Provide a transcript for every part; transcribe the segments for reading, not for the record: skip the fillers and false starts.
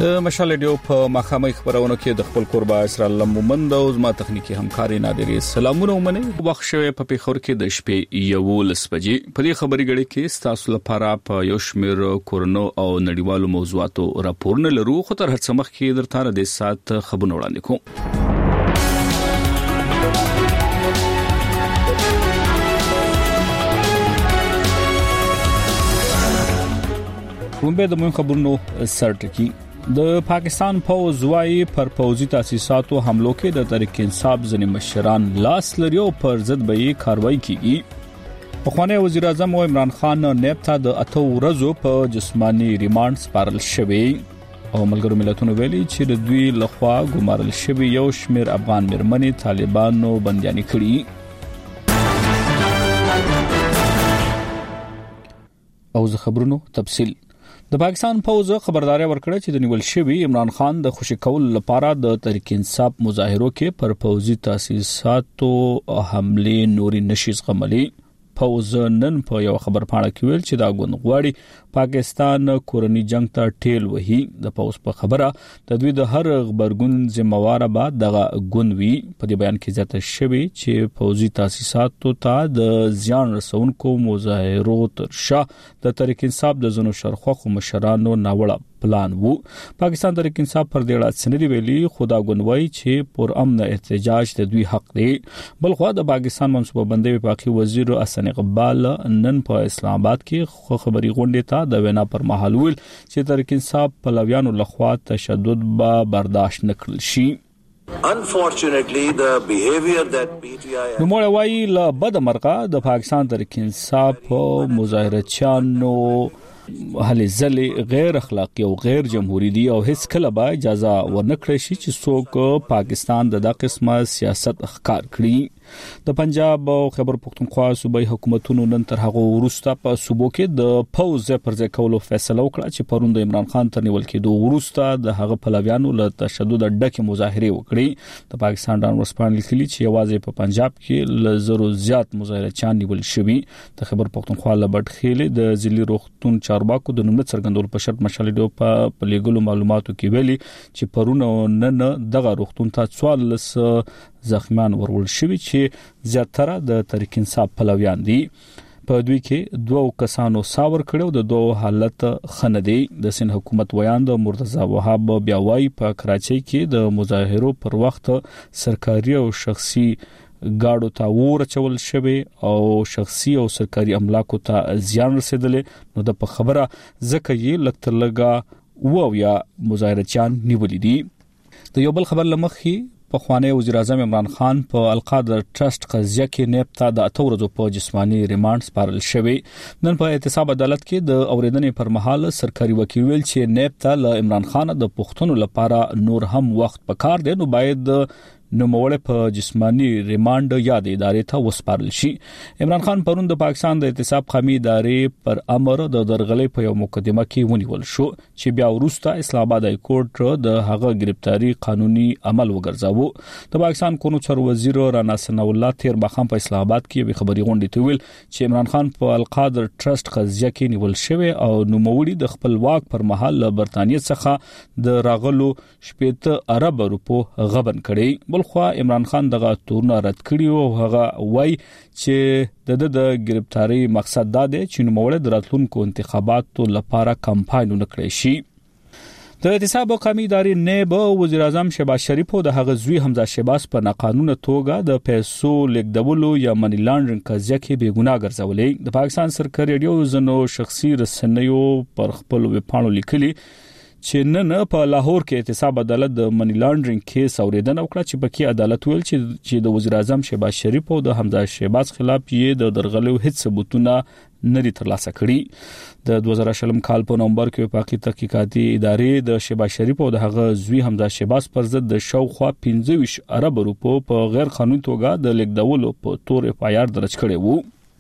د مشال ډیو په مخامخ خبرونه کې د خپل قربا اسرائیل مومند او زما تخنیکی همکاري نادری سلامونه ومنه وخت شوه په پیښور کې د شپې یو لسبجې په دې خبري غړي کې ستاسو لپاره په یو شمیر کورونو او نړیوالو موضوعاتو راپورونه لرو خو تر هڅه مخ کې درته د سات خبرونه وړاندې کوم. کومبه د مهم خبرونو سرټکی د پاکستان پوز وايي پر پوزي تاسیساتو حملو کې د تحریک انصاف ځنې مشران لاس لري او پر ضد به کاروایی کیږي. پخوانی وزیر اعظم عمران خان نیب ته د 8 ورځو په جسمانی ریماند سپارل شوی او ملګرو ملتونو ویلي چې د دوی لخوا ګمارل شوی یو شمیر افغان مرمنې طالبانو بندياني کړي. او زه خبرونو تفصیل د پاکستان پوز خبرداري ورکړه چې د نیول شوی عمران خان د خوشی کول لپاره د تحریک انصاف مظاهرو کې پر پوزي تاسیساتو حمله نوري نشي زغملي. پوز نن په یو خبر پاڼه کې ویل چې دا غونغواړي پاکستان کورنی جنگ ته ټیل وهي. د پوز په خبره د دوی د هر خبرګون ذمہوار بعد دغه غونوي په دې بیان کې ځته شوی چې پوزي تاسیساتو ته د ځان رسونکو مظاهرو تر شا د تحریک انصاف د زنو شرخو مشرانو ناوړه پلان وو. پاکستان تحریک انصاف پر دې اړه سندري ویلي خدا غونوي چې پر امن احتجاج د دوی حق دی. بلخو د پاکستان منصوبه بندي وفاقي وزیر حسن اقبال نن په اسلام آباد کې خبري غونډه ته د وینا پر مهال ویل چې تحریک انصاف پلویانو لخوا تشدد به برداشت نکړل شي. Unfortunately, the behavior that PTI نو موږ وایي له بد مرغه د پاکستان تحریک انصاف مظاهرچیانو هلي ځلې غیر اخلاقی او غیر جمهوریت دي او هیڅ کله به اجازه ورنکړي شي چې څوک پاکستان د دغه قسمه سیاست ښکار کړي. د پنجاب او خیبر پختونخوا صوبایي حکومتونو نن تر هغه وروسته په صوبو کې د پوز پر ځای کولو فیصله وکړه چې پروند عمران خان تر نیول کېدو وروسته د هغه پلویانو له تشدد ډکه مظاهره وکړي. د پاکستان ډان ورسپان لیکلي چې یوازې په پنجاب کې ل زرو زیات مظاهرچیان نیول شوي. د خیبر پختونخوا لبټ خېل د ځلي روغتون چارواکو د نوم څرګندول په شرط مشال ډیو په لیګلو معلوماتو کې ویلي چې پرونه نن دغه روغتون ته 44 زخمیان ورول شوي چې زیاتره د تحریک انصاف پلویان دي. په دوی کې 2 کسانو ساور کړو د 2 حالت خندي. د سند حکومت ویان د مرتضی وهاب بیاوي په کراچۍ کې د مظاهرو پر وخت سرکاري او شخصي گاډو ته ورچول شوی او شخصي او سرکاري املاکو ته زیان رسیدلې. نو د په خبره ځکه یې لکتر لګا وو یا مظاهرچیان نیولې دي. د یو بل خبر لمخې پخوانی وزیر اعظم عمران خان په القادر ټرست قضیه کې نیب ته د 8 ورځو په جسمانی ریماند سپارل شوی. نن په احتساب عدالت کې د اوریدنې پر مهال سرکاري وکیل ویل چې نیب ته له عمران خان د پښتنو لپاره نور هم وخت پکار دی نو باید نوموړ په جسمانی ریماند یاد ادارې ته وسپارل شي. عمران خان پرون د پاکستان د احتساب قومي ادارې پر امر د درغلې په یو مقدمه کې ونیول شو چې بیا وروسته اسلام آباد های کورټ د هغه گرفتاری قانوني عمل وګرځاوه. د پاکستان قانون وزیر رانا ثناء الله تیر مخام په اسلام آباد کې خبري غونډه ته ویل چې عمران خان په القادر ټرست قضیه کې نیول شوی او نوموړي د خپل واک پر مهال برتانیې څخه د راغلو 70 ارب روپو غبن کړي. خو عمران خان دغه تورونه رد کړي او هغه وای چې د گرفتاری مقصد دا دی چې نوموړی د راتلونکو انتخاباتو لپاره کمپاین وکړي شي. د احتساب قومي ادارې نیب وزیر اعظم شهباز شریف او د هغه زوی حمزه شهباز په ناقانونه توګه د پیسو لیږدولو یا منی لانډرینګ قضیه کې بې ګناه ګرځولې. د پاکستان سرکاري ریډیو زنو شخصي رسنیو پر خپل ویبپاڼو لیکلي چې نن په لاهور کې احتساب عدالت د منی لانډرینګ کیس اوریدنه وکړه چې پکې عدالت ویل چې د وزیر اعظم شهباز شریف او د حمزه شهباز خلاف یې د درغلو هیڅ ثبوتونه نری ترلاسه کړي. د 2020 کال په نومبر کې وفاقي تحقیقاتي ادارې د شهباز شریف او د هغه زوی حمزه شهباز پر ضد د شاوخوا 15 ارب روپو په غیر قانوني توګه د لیږدولو په تور اف آی آر درج کړی وو.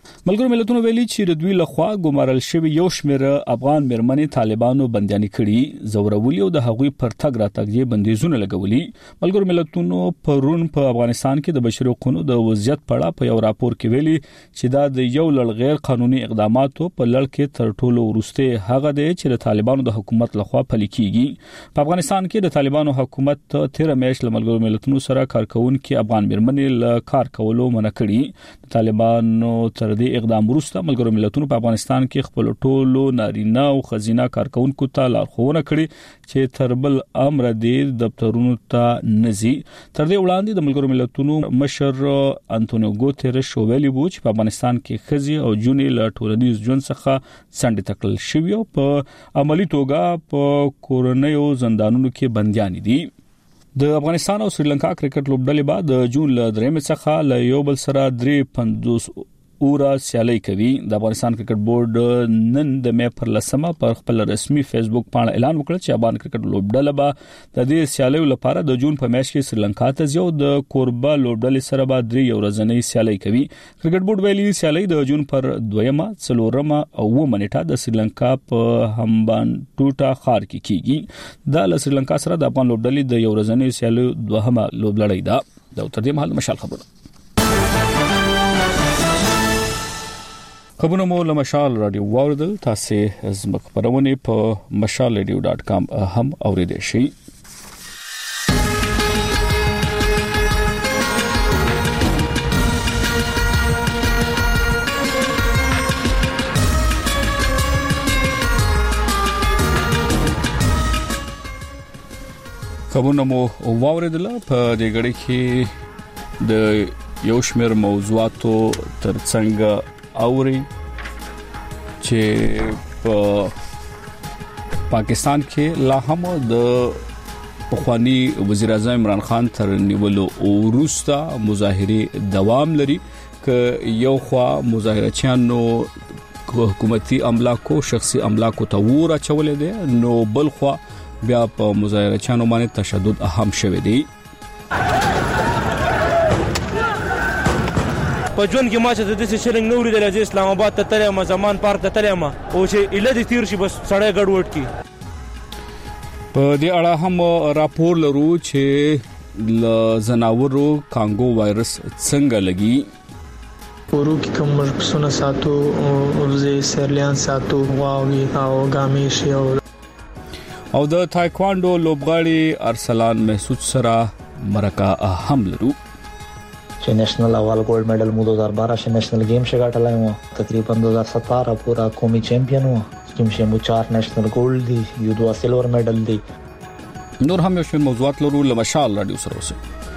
ملګرو ملتونو ویلي چې د دوی لخوا ګمارل شوی یو شمېر افغان مرمنې طالبانو بنديان کړي زورولي او د هغوی پر تګ راتګ بندیزونه لګولي. ملګرو ملتونو پرون په افغانستان کې د بشري حقوقو د وضعیت په اړه په یو راپور کې ویلي چې دا د یو لړ غیر قانوني اقداماتو په لړ کې تر ټولو وروسته هغه دی چې د طالبانو د حکومت لخوا پلي کیږي. په افغانستان کې د طالبانو حکومت 13 میاشتې له ملګرو ملتونو سره کارکونکو افغان مرمنې له کار کولو منع کړي. طالبانو تر دې اقدام وروسته ملګرو ملتونو په افغانستان کې خپل ټولو نارینه او خزینه کارکونکو ته لارښوونه کړې چې تر بل امر دې دفترونو ته نزي. تر دې وړاندې د ملګرو ملتونو مشر انټونیو ګوتيرش ویلي وو چې په افغانستان کې خزي او جونې له ټولنیز ژوند څخه څنډه تکل شوی او په عملی توګه په کورونیو زندانونو کې بنديان دي. د افغانستان او سریلانکا کرکټ لوبډلې بعد د جون ل 3 څخه له یو بل سره 350 اورا سیالي کوي. د افغانستان کرکټ بورډ نن د مې پر لسمه پر خپل رسمي فیسبوک باندې اعلان وکړ چې افغان کرکټ لوبډله به د دې سیالي لپاره د جون په میاشت کې سریلانکا ته ځي او د کوربا لوبډلې سره به 3 ورځنۍ سیالي کوي. کرکټ بورډ ویلي سیالي د جون پر 2مه 4مه او 9مه نیټه د سریلانکا په همبان ټوټا ښار کې کیږي. د سریلانکا سره د افغان لوبډلې د یو ورځنۍ سیالي 2مه لوبډلې ده. د تر دې مهال مشال خبره خبرونه مو له مشال رادیو واردل. تاسو زموږ خبرونه په mashalradio.com هم اوریدئ شئ. خبرونه مو واردل په دې غړي کې د یو شمېر موضوعاتو ترڅنګ اوري چې په پاکستان کې لا هم د پخوانی وزیر اعظم عمران خان تر نیولو وروسته مظاهره دوام لري. ک یو خوا مظاهرچیانو حکومتي املاکو شخصي املاکو ته ور اچولې دي نو بل خوا بیا په مظاهرچیانو باندې تشدد اهم شوه دی. په جون کې ما چې د شرنګ نوري د اسلام آباد ته تلم زمان پارک ته تلم او چې اله دي تیر شي بس سړی ګډوډ کی. په دې اړه هم راپور لرو چې ل زناورو کانګو وایرس څنګه لګي. پورو کې کوم مرکزونه ساتو ورزه سرلیان ساتو واوي او ګامیشي او د تایکواندو لوبغاړي ارسلان محسود سره مرکه هم لرو چې نېشنل اول ګولډ میډل مو 2012 کې نېشنل گیم کې ګټلای مو تقریبا 2017 پورا قومي چیمپیون وو چې مو 4 نېشنل ګولډ دي یو 2 سیلور میډل دي. نور هم یو شمېر موضوعات لرو له مشال رادیو سره اوسئ.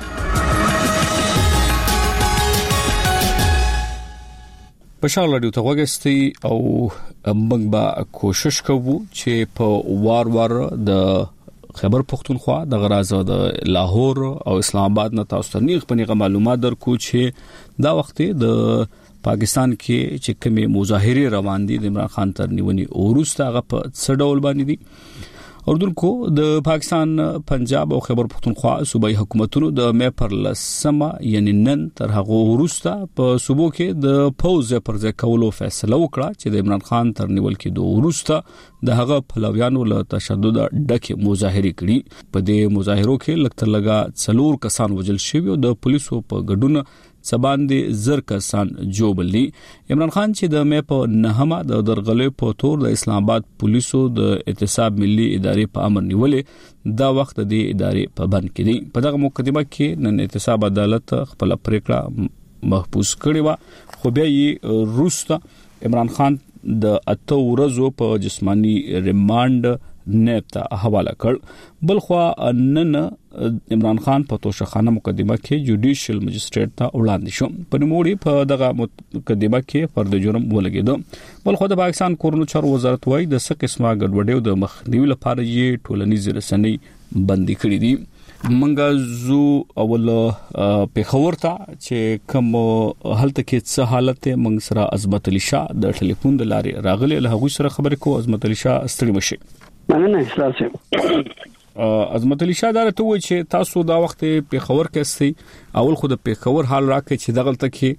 مشال رادیو ته وګورئ او موږ به کوشش کوو چې په وار د خبر پختونخوا د غراز د لاهور او اسلام آباد نه تاسو ته نیغ پنیغه معلومات درکو چې دا وخت د پاکستان کې چې کومه مظاهره روان دي د عمران خان تر نیونی وروسته هغه په څه ډول باندې دي. اردوونکو د پاکستان پنجاب او خیبر پختونخوا صوبایي حکومتونو د مې پر لسمه یعنی نن تر هغه وروسته په صوبو کې د پوز پر ځای کولو فیصله وکړه چې د عمران خان تر نیول کې د وروسته د هغه پلویانو له تشدد ډکه مظاهره کړي. په دې مظاهرو کې لکتر لګا 4 کسان وژل شوي او د پولیسو په ګډون سباندې زر کسان جوړبلي. عمران خان چې د مې په نهمه د درغلې په تور د اسلام آباد پولیسو د احتساب ملي ادارې په امر نیولې دا وخت د ادارې په بند کې دي. په دغه مقدمه کې نن احتساب عدالت خپل پریکړه محفوظ کړې و خو بیا یې روسته عمران خان د 8 ورځو په جسمانی ریماند نیب ته حواله کړ. بلخوا نن عمران خان په توشخانه مقدمه کې جوډیشل مجستریټ ته وړاندې شو. په نوموړي په دغه مقدمه کې فرد جرم ولګیدو. بلخوا د پاکستان کورونو چارو وزارت وايي د څه قسمه ګډوډیو د مخنیوي لپاره یې ټولنیز رسنۍ بندي کړې دي. منګه زو اول پیښور ته چې کوم هلته کې څه حالت منګ سره عظمت علي شاه د ټلیفون د لارې راغلي له هغه سره خبرې کو. عظمت علي شاه ستړي مشي. مننه احساس عظمت علي شاه دا ته و چې تاسو دا وخت پیښور کې استي اول خو د پیښور حال راکې چې دغلت کې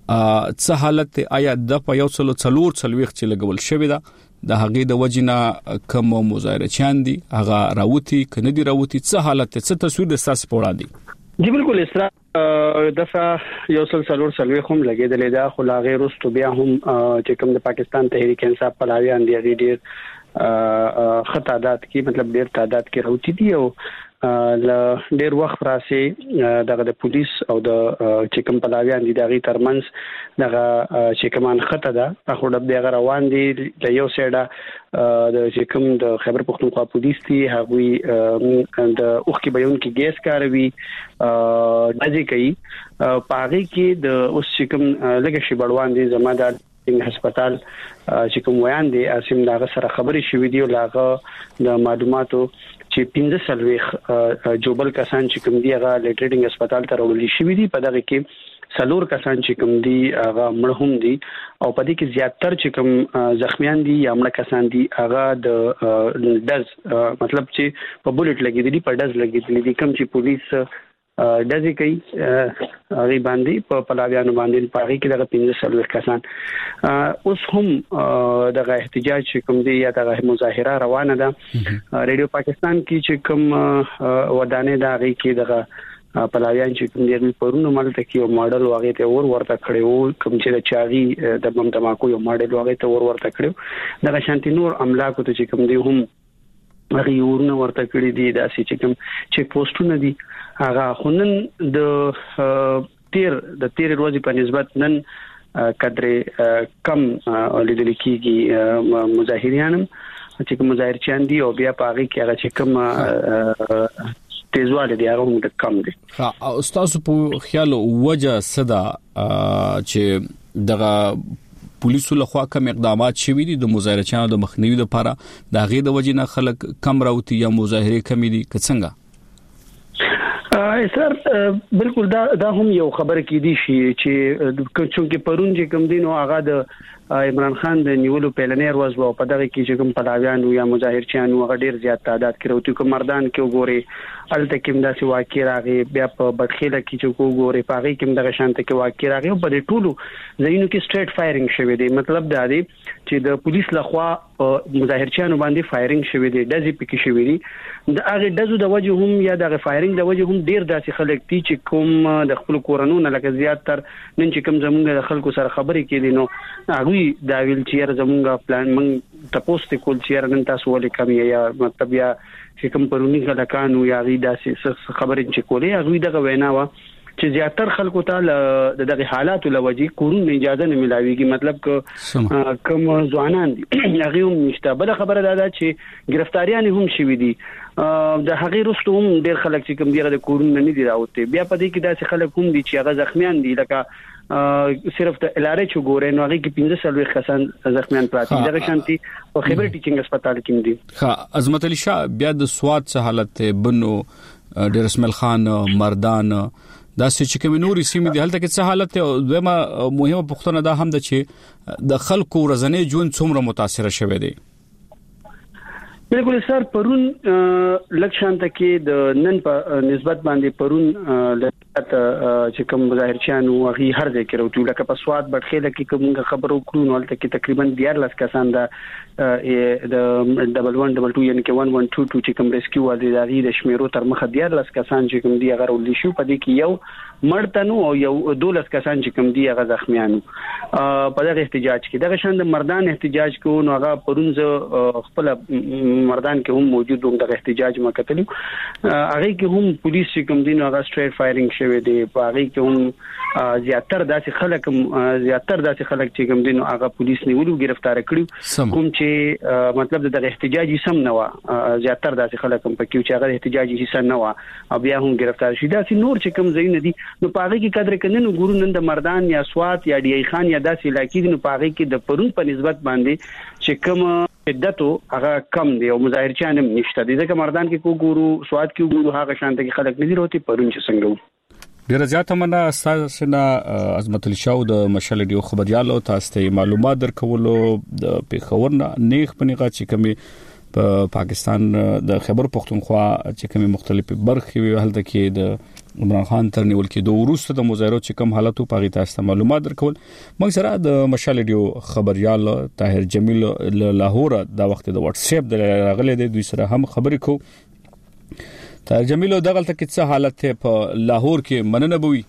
څه حالت آیا د په یو څلو څلويخ چې لګول شوی دا د هغې د وجینا کوم مظاهره چاندي هغه راوتی کنه دی راوتی څه حالت څه تصویر د ساس پوړا دي جی بالکل اسرا دفعه یو څلويخ هم لګیدل دا خو لا غیر واستو بیا هم چې کوم د پاکستان تحریک انصاف پلاویان دی ډیر خطادات کی مطلب ډیر تعداد کې راوتی دی او ل ډیر وخت راسي دغه د پولیس او د چکم پلاویان دي دغه ترمنځ دغه چکمان خطه ده خو د دغه روان دي د یو سیډه د چکم د خیبر پختونخوا پولیس دي هغه د اوخ کې بیان کې ګیس کاروي دځي کوي پاغي کې د اوس چکم لګه شي بړوان دي زمادار هسپتال چې کوم ویان دي اسیم داغه سره خبري شوې دي او لاغه د معلوماتو چې 15 جوبل کسان چې کوم دی هغه لیټریډینګ هسپتال ته راولي شوې دي په دغه کې سلور کسان چې کوم دی هغه مرحوم دي او په دې کې زیاتره چې کوم زخمیان دي یا مړ کسان دي هغه د دز مطلب چې په بولټ لګیدلی په دز لګیدلی دي کوم چې پولیس دځي کوي هغه باندې په پلاویانو باندې پاغي کې دغه 15 کسان اوس هم دغه احتجاج کوم دی یا دغه مظاهره روانه ده ریډیو پاکستان کې چې کوم ودانې دا غي کې دغه پلاویان چې کوم دی پرونو ملته کې یو ماډل واغې ته ورته کړو کوم چې د چاغي د بم دماکو یو ماډل واغې ته ورته کړو دغه شانتي نور املاکو ته چې کوم دی هم هغه ورنه ورته کړی دي دا چې کوم چیک پوسټونه دي هغه خنن د تیر ورځې په نسبت نن قدرې کم لیدل کیږي مظاهریانم چې کوم مظاهر چاندي او بیا پاغي کې هغه چې کوم تیزواله دی هغه هم کم دي استاد په خیال وجه صدا چې دغه پولیسو له خوا کوم اقدامات شوي دي د مظاهره چانو د مخنیوي لپاره د غي د وجې نه خلک کم راوتی یا مظاهره کمی دي څنګه سر بالکل دا هم یو خبره کې دي چې چونکه پرون چې کوم دین او هغه د عمران خان د نیولو پیلنې ورځ وو په دغه کې چې کوم پلاویان یا مظاهر چانو هغه ډیر زیات تعداد کې راوتی کوم مردان کې وګوري الته کې داسې واقع راغی بیا په بدخیله کې چې وګوري پاغي کې دغه شانته کې واقع راغی په دې ټولو ځینو کې سټریټ فایرینګ شوی دی مطلب دا دی چې د پولیس لخوا مظاهر چانو باندې فایرینګ شوی دی دځي پکې شوی دی د هغه دزو د وجه هم یا د فایرینګ د وجه هم ډیر داسې خلک دي چې کوم د خپل کورونو لکه زیات تر نن چې کوم زمونږ د خلکو سره خبرې کېدي نو هغه دا ویل چې زمونږ پلان موږ تاسو کول چې نن تاسو ولې کم یا مطلب یا چې کوم پرونی غلکانو یا غي داسې خبرې چې کولې هغه دغه وینا و چې زیاتر خلکو ته دغه حالات لوجي کورون اجازه نه ملاويږي مطلب کوم ځوانان دي هغه هم نشته بل خبره ده چې گرفتاریان هم شوي دي د هغه رستو هم ډېر خلک چې کوم دیغه د کورون نه دي راوته بیا په دې کې داسې خلک هم دي چې هغه زخمیان دي لکه صرف د الاره چې ګورې نو هغه کې 15 کسان زخمیان پراته دي دغه شانتي په خیبر ټیچینګ هسپتال کې دي ها عظمت علي شاه بیا د سواد څخه حالت بنو ډیر اسماعیل خان مردان دا چې کوم نوري سیمې دي هلته کې څه حالت او دمه مهمه پوښتنه ده هم ده چې د خلکو ورځنی ژوند څومره متاثر شوه دي بالکل سر پرون لکشانته کې د نن په نسبت باندې پرون لکه چې کوم مظاهر چانو هغه هر ځای کې راوتی لکه په سواد بدخیله کې کوم خبرو کړو نو لکه تقریبا 14 کسان د 1112 یعنی کې 1122 چې کوم ریسکیو والي د شمیرو تر مخه 14 کسان چې کوم دی هغه ولې شو په دې کې یو مړتنو او یو 12 کسان چې کوم دی هغه زخمیانو په دغه احتجاج کې دغه شاند مردان احتجاج کوو نو هغه پرونز خپل مردان کې هم موجود هم د احتجاج مکتلو هغه کې هم پولیس چې کوم دین هغه سټریټ فایرینګ شوی دی په هغه کې هم زیاتر داسې خلک چې کوم دین هغه پولیس نیولو گرفتار کړو کوم چې مطلب د احتجاجي سم نه و زیاتر داسې خلک هم پکې چې هغه احتجاجي حصہ نه و او بیا هم گرفتار شي داسې نور چې کوم ځای نه دي نو په هغه کې قدر کنه نو ګورو نن د مردان یا سوات یا ډی خان یا داسې علاقې نو په هغه کې د پرون په نسبت باندې چې کوم شدتو هغه کم دی او مظاهر چان هم نشته دي ځکه مردان کې کو ګورو سواد کې ګورو هغه شانته کې خلک نه دي وروتي پرون چې څنګه ډیر زیاته مننه استاد عظمت علي شاه د مشال ډیو خبريالو تاسو ته معلومات درکولو د پیښور نه نیغ پنیغه چې کمی په پاکستان د خیبر پختونخوا چې کومه مختلفه برخې وي هلته کې د عمران خان تر نیول کې د وروسته د مظاهرو چې کوم حالت په غي تاسو معلومات درکول موږ سره د مشال ریډیو خبريال طاهر جمیل لاهور د وخت د واتس اپ د راغلي د دوی سره هم خبرې کو. طاهر جمیل دغه تل کې څه حالت په لاهور کې مننه بوي؟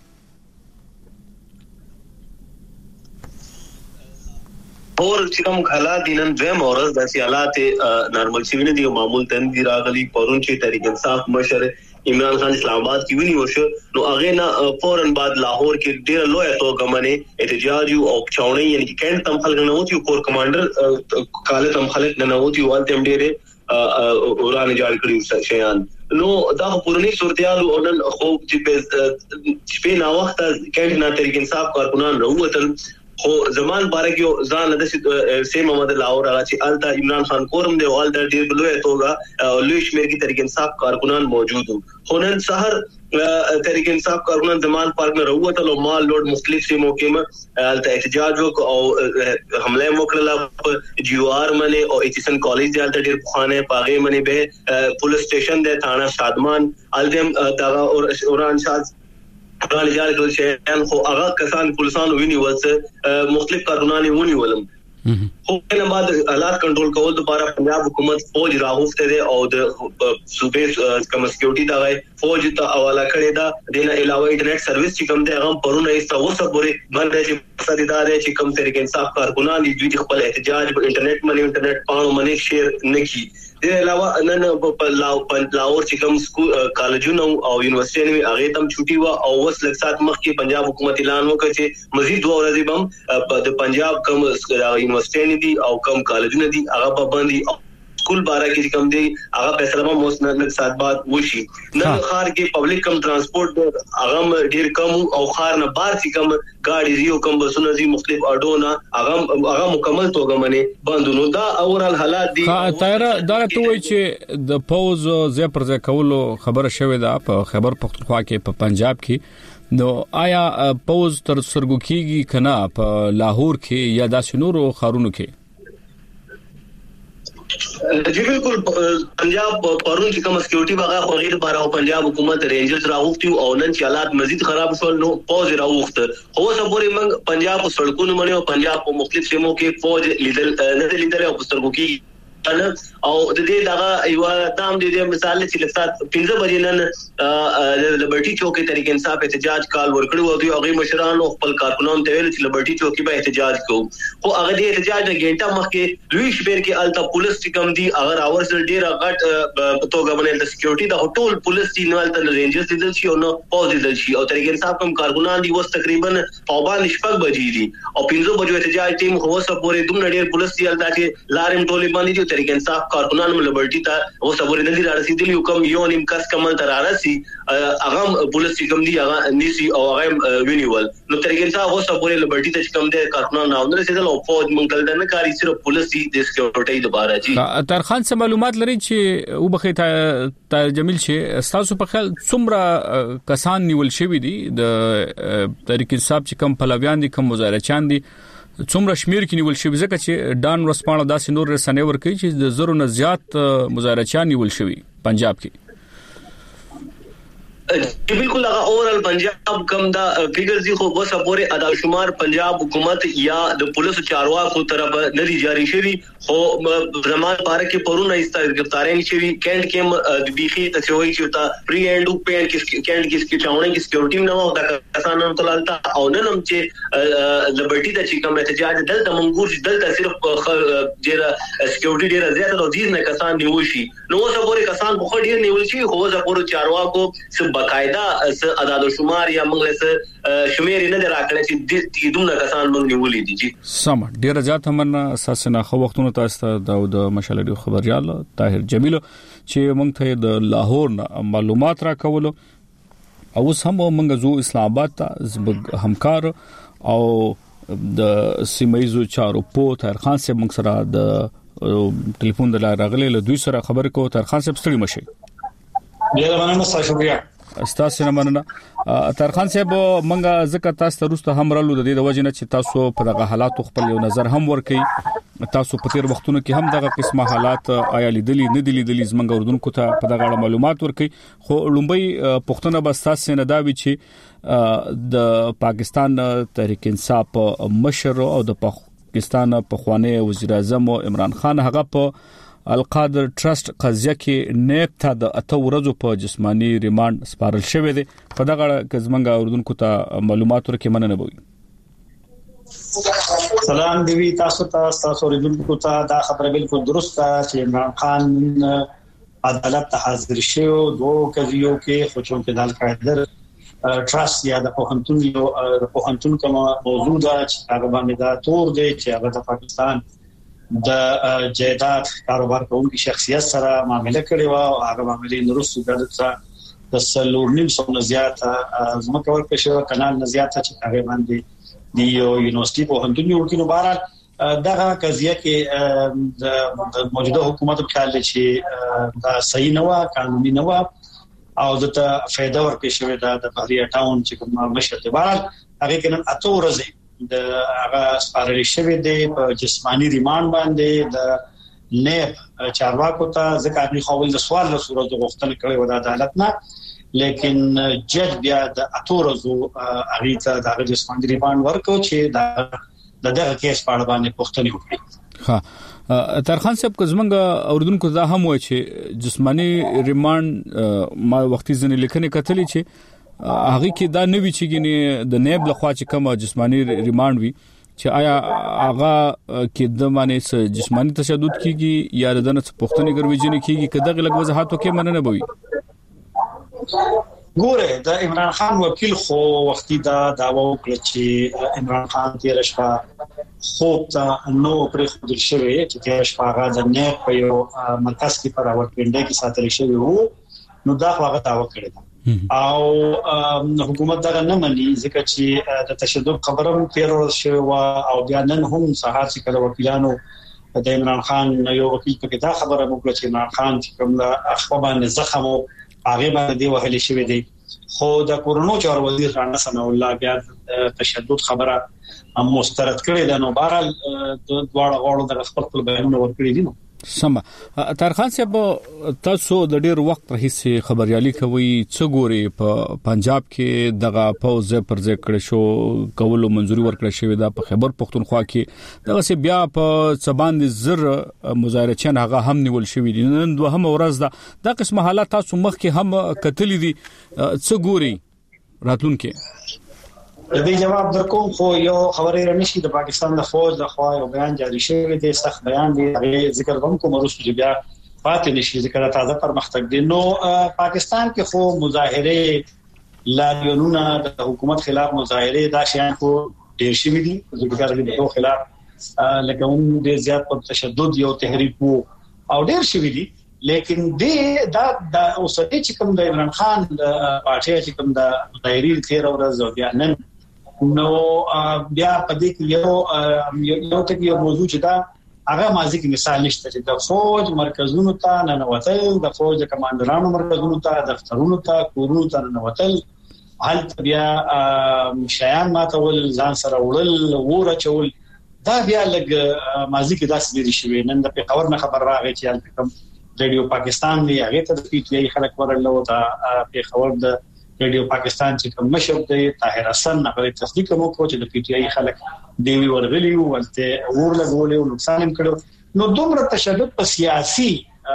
اور چې کوم حالات دي نن دوه مورز د حالات نارمل شي نه دي معمول تن دي راغلي پرون چې تحریک انصاف مشر عمران خان اسلام آباد کې ونی وشو نو هغه نه فورن بعد لاهور کې ډیر لوی توګه باندې احتجاج او چاونې یعنی چې کینټ تم خلک نه وتی کور کمانډر کاله تم خلک نه وتی وال تم ډیره اورانه جوړ کړی شیان نو دا پورنی صورتحال او نن خو چې په نا وخت کینټ نه تحریک انصاف کارکونان راووتل خو زمان بارک یو ځان د سي محمد لاهور هغه چې التا عمران خان کورم دی او التا ډیر بلوي توګه لوی شمیر کی تحریک انصاف کارکونان موجود هو نن سحر تحریک انصاف کارکونان زمان پارک میں راوتل او مال لوډ مختلف سی موقع میں التا احتجاج او حمله وکړه جی آر منی او ایچسن کالج دی التا ډیر خانه پاغه منی به پولیس سټیشن دی تھانہ شادمان الدم دغه اوران شاد قال جال کول شیان خو هغه کسان پولیسان ویني ورڅ مختلف کارونه ونی ولم خو نه بعد حالات کنټرول کول لپاره پنجاب حکومت فوج راغوفته ده او د صوبې کم سکیورټي دا فوج ته حواله کړی دا د علاوه انټرنیټ سرویس چې کوم دی هغه پرونه ایسته وسه پورې باندې چې صدیدار چې کوم تحریک انصاف کارکونان دي دوی خپل احتجاج په انټرنیټ باندې انټرنیټ پاڼو باندې شیر نه کی د علاوه نن په لاهور چې کوم سکول کالجونه او یونیورسيټي هغه تم چھوټي وا او وس لږ سات مخکې پنجاب حکومت اعلان وکړ چې مزید 2 ورځې بم د پنجاب کوم یونیورسيټي دي او کوم کالجونه دي هغه پابندي سکول بارا کې کوم دي هغه فیصله مو لږ سات بعد وشي نن خار کې پبلک کم ترانسپورت هغه ډیر کم او خار نه بار چې کم گاڑی زیو کم بسونه زی مختلف اډونه هغه مکمل توګه باندې بندونو دا اورال حالات دي طاهر دا ته وایي چې د پوز زی پر ځای کولو خبره شوې ده په خیبر پختونخوا کې په پنجاب کې نو آیا پوز تر سرګو کېږي کنه په لاهور کې یا داسې نورو خارونو کې؟ جی بالکل پنجاب پرون چې کوم سکیورټي باغه غیر بارا او پنجاب حکومت رینجرز راغوفتي او نن چې حالات مزید خراب شول نو پوز راغوفته هو سبوري موږ پنجاب په سړکونو باندې او پنجاب په مختلف سیمو کې فوج لیدل او پسترګو کې او د دې دغه یو دام دې مثال چې لسات 15 بجې نن لبرټي چوکي تحریک انصاف احتجاج کال ورکړو او هغه مشران او خپل کارکونان ته ویل چې لبرټي چوکي به احتجاج کوو خو هغه دې احتجاج د ګنټه مخکې لوی شپیر کې التا پولیس چې کم دي هغه اورسل ډیر غټ توګه باندې د سکیورټي د ټول پولیس ټیم نوالته رینجرز دي چې او نو پوز دي چې او تحریک انصاف کوم کارکونان دي وس تقریبا پاوبان شپږ بجې دي او 15 بجو احتجاج ټیم هو سره پورې دومره ډیر پولیس دي التا چې لارم ټولې باندې تحریک انصاف کارکونان لبرټي ته او صبر نه دي رسیدلی کوم یو نیم کس کمل تر راسي هغه پولیس کوم دي هغه نيسي او هغه وینیول نو تحریک انصاف او صبر لبرټي ته کوم دي کارکونان نه رسیدل او فوج منقل نه کاری صرف پولیس دي د سکیورټي لپاره جی تر خان څه معلومات لري چې او بخیته طاهر جمیل چې تاسو په خیال څومره کسان نیول شوی دي د تحریک انصاف چې کوم پلویان دي کوم مظاهره چان دي څومره شمیر کې نیول شوی ځکه چې ډان ورسپانه داسې نور رسنۍ ورکوي چې د زرو نه زیات مظاهرچیان نیول شوی پنجاب کې بالکل هغه اورال پنجاب کم دا فګر دي خو بس پورې ادا شمار پنجاب حکومت یا د پولیسو چارواکو طرف نه دي جاری شوی خو زمان پاره کې پرونه ایستل گرفتارین شوی کینټ کې د بيخي ته وایي چې تا پری اینډ پین کې کینټ کې چاونه کې سکیورټي نه و دا کسانو تلالتا او ننم چې لبرټي د چې کوم احتجاج دلته منګور دلته صرف ډیر سکیورټي ډیر زیات او ځین کسان نیول شي نو اوسه پورې کسان په ډیر نیول شي خو اوسه پورې چارواکو باقاعده عدد شمار یا موږ له شمیر نه راکړل چې دومره کسان موږ نیولې دي جی سم ډیر زیات همنا اساسنه خو وختونه تاسو د مشالډي خبريال طاهر جمیل چې موږ ته د لاهور معلومات راکول او سم موږ زو اسلام آباد ته همکار او د سیمایزو چارو په طاهر خان سے موږ سره د ټلیفون د راغلي له دوی سره خبر کو طاهر خان صاحب ستړي مشه ډیر مننه شکریہ استاسو نه مننه ترخان صاحب منګه ځکه تاسو ته روسته هم رالو د دې د وجنه چې تاسو په دغه حالات خپل یو نظر هم ورکړي تاسو په تیر وختونو کې هم دغه قسمه حالات آیا لیدلی نه دي لیدلی زمنګ اردوونکو ته په دغه معلومات ورکړي خو لومبي پښتون به تاسو نه دا وی چې د پاکستان تحریک انصاف مشر او د پاکستان پخوانی وزیر اعظم عمران خان هغه په القادر ټرست قضیه کې نیب ته د اته ورځو په جسمانی ریماند سپارل شوې ده په دغه کزمنګ اردوونکو ته معلومات ورکړي مننه بوي سلام دیوی تاسو اردوونکو ته دا خبره بالکل درسته چې عمران خان عدالت ته حاضر شو دوه قضیو کې خو چې د القادر ټرست یا د پوهنتون کوم موضوع ده چې هغه باندې دا تور دی چې هغه د پاکستان د جیدات کاروبار کوونکی شخصیت سره معاملې کړې و او هغه معاملې نورسته د سلورنیم سم زیات زموږ ورکه شو کانال نزیات چې هغه باندې دی یونیورسيټي په هندونی ورکی نو بهر دغه قضیه کې د موجوده حکومت په خیال چې دا صحیح نه و قانوني نه و او دته فائدہ ورکې شوې ده د بحریه ټاون چې کوم مشر دی بهر هغه کې نن اته ورځې د هغه سپارل شوی دی په جسمانی ریماند باندې د نیب چارواکو ته ځکه چې خو ول سوال له صورت غوښتنه کوي و د عدالت نه لیکن جج بیا د اتورزو هغه ته د جسمانی ریماند ورکو چې د دغه کیس په اړه باندې پوښتنه وکړي ها ترخان صاحب کزمنګ اردوونکو دا هم وای چې جسمانی ریماند ما وختي ځنې لیکنه کتلی چې هغه کې دا نوې چې ګنې د نیب لخوا چې کوم جسمانی ریماند وي چې آیا هغه کې د معنی جسمانی تشدد کیږي یا د نن پښتني ګرويجنې کیږي کله غلط وضاحت وکړي مننه بوي ګوره د عمران خان وکیل خو وختي دا داوا وکړه چې عمران خان تیر شپه خوب ته نو پرې خود شوی چې تیر شپه هغه د نیب په یو مرکز کې پر راوړل کې ساتل شوی وو نو دا هغه داوا کړی او حکومت دا نه مني ځکه چې د تشدد خبرم تیر ورځ شو او بیا نن هم سهار چې کله وکیلانو د عمران خان یو وکیل په دا خبره وکړه چې عمران خان چې کوم د اخبار باندې زخم او هغه باندې وهل شوی دی خو د کورونو چار وزیر رانا سنا الله بیا تشدد خبره مسترد کړي د نو بهرال د دواړه غوړو د خپل بیان ورکړي دي سم ترخان صاحب تاسو د ډیر وخت راهیسې خبريالي کوي څو ګوري په پنجاب کې دغه پوز پر ځای کړی شو کولو منځوري ورکړی شوی دا په خیبر پختونخوا کې دغه سه بیا په سباند زر مظاهره چن هغه هم نیول شوی دي نن دوه هم ورځ دا قسمه حالات تاسو مخ کې هم کتلې دي څو ګوري راتلونکي د دې جواب درکوم خو یو خبره رنشي د پاکستان د فوج د خوا یو بیان جاری شوی دی سخت بیان دی هغه ذکر کوم کوم روسو بیا پاتې نشي ذکر تازه پرمختګ دی نو پاکستان کې خو مظاهره لاریونونه د حکومت خلاف مظاهره دا شیان خو ډیر شي دي د ګټورو خلاف لکه هم د زیات پر تشدد یو تحریک او ډیر شي دي لیکن دا اوسه چې کوم د عمران خان د پارټي چې کوم د دایری تیر ورځ بیا نن نو بیا په دې کې یو ته یو موضوع چې دا هغه مازی کې مثال نشته چې د فوج مرکزونو ته نه وتل د فوج د کمانډرانو مرکزونو ته دفترونو ته کورونو ته نه وتل حال بیا شیان ماتول ځان سره وړل وره چول دا بیا لګ مازی کې داسې لري شوی نن د پیښور نه خبر راغی چې کوم ریډیو پاکستان دی هغه ته د پی ټی آی خلک ورلو دا پیښور د ریډیو پاکستان چې کوم مشر دی طاهر حسن هغه تصدیق وکړ چې د پی ټی آی خلک دیوی ورغلی ولته اور لګولې او نقصان هم کړو نو دومره تشدد په سیاسي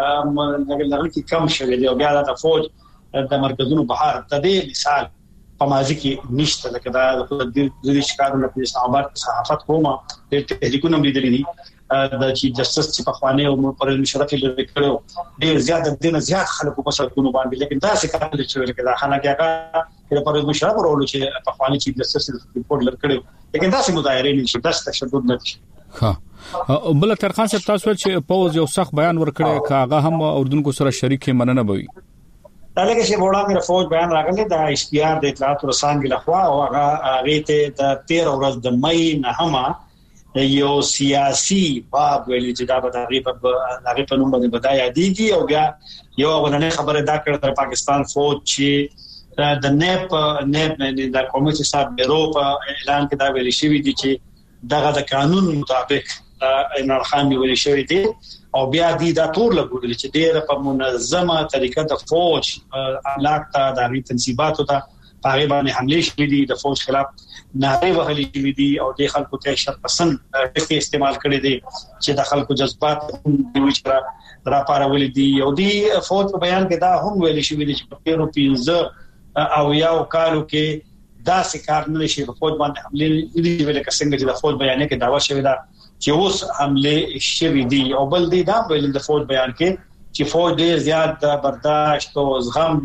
لږ کې کم شوی دی او بیا د فوج د مرکزونو بهر د دې مثال په ماضي کې نشته لکه دا د دې شکارونه په اسلام آباد صحافت کومه د تحریکونو لیدلې دي د چیف جسټس چې په خوانه او پر مشرف لري کړو ډیر زیات خلکو په سرونو باندې لیکن دا څه کار چې ورکه دا خلک هغه پر مشرف ورولو چې په خوانه چیف جسټس ریپورت لرکړو لیکن دا څه مظاهره نه شي دا تشدد نه شي ها بل ترخان صاحب تاسو چې پوز یو سخت بیان ورکړی کاغه هم اردوونکو سره شریک مننه بوي دا لکه چې وړاندې میرا فوج بیان راغلی دا ایس پی آر د اطلاعات رسانګي لخوا او هغه ته د 13 ورځ د مې نه هم یو سیاسي باب ویل چې دا به هغه په نوم باندې بدای عادي او بیا یو غوډنه خبره دا کړه د پاکستان فوج چې د نیب د کمیټې صاحب بیرو په اعلان کې دا ویل شوی دی چې دغه د قانون مطابق عمران خان ویل شوی دی او بیا دی دا ټول لګول چې ډېر په منظمه طریقه د فوج املاک ته د تنظیماتو ته هغه باندې حمله شوې دي د فوج خلاف ناره وهلې شوې دي او د خلکو ته شرپسند ټکي استعمال کړي دي چې د خلکو جذبات د وچرا را پارولې دي او دی فوج په بیان کې دا هم ویل شوې دي چې په 15 او یو کالو کې دا سکار نه شي په فوج باندې حمله دي ویل کې څنګه چې د فوج بیان کې داوا شوې ده چې اوس حمله شوې دي او بل دی دا ویل د فوج بیان کې چې فوج ډېر زیات برداشت او زغم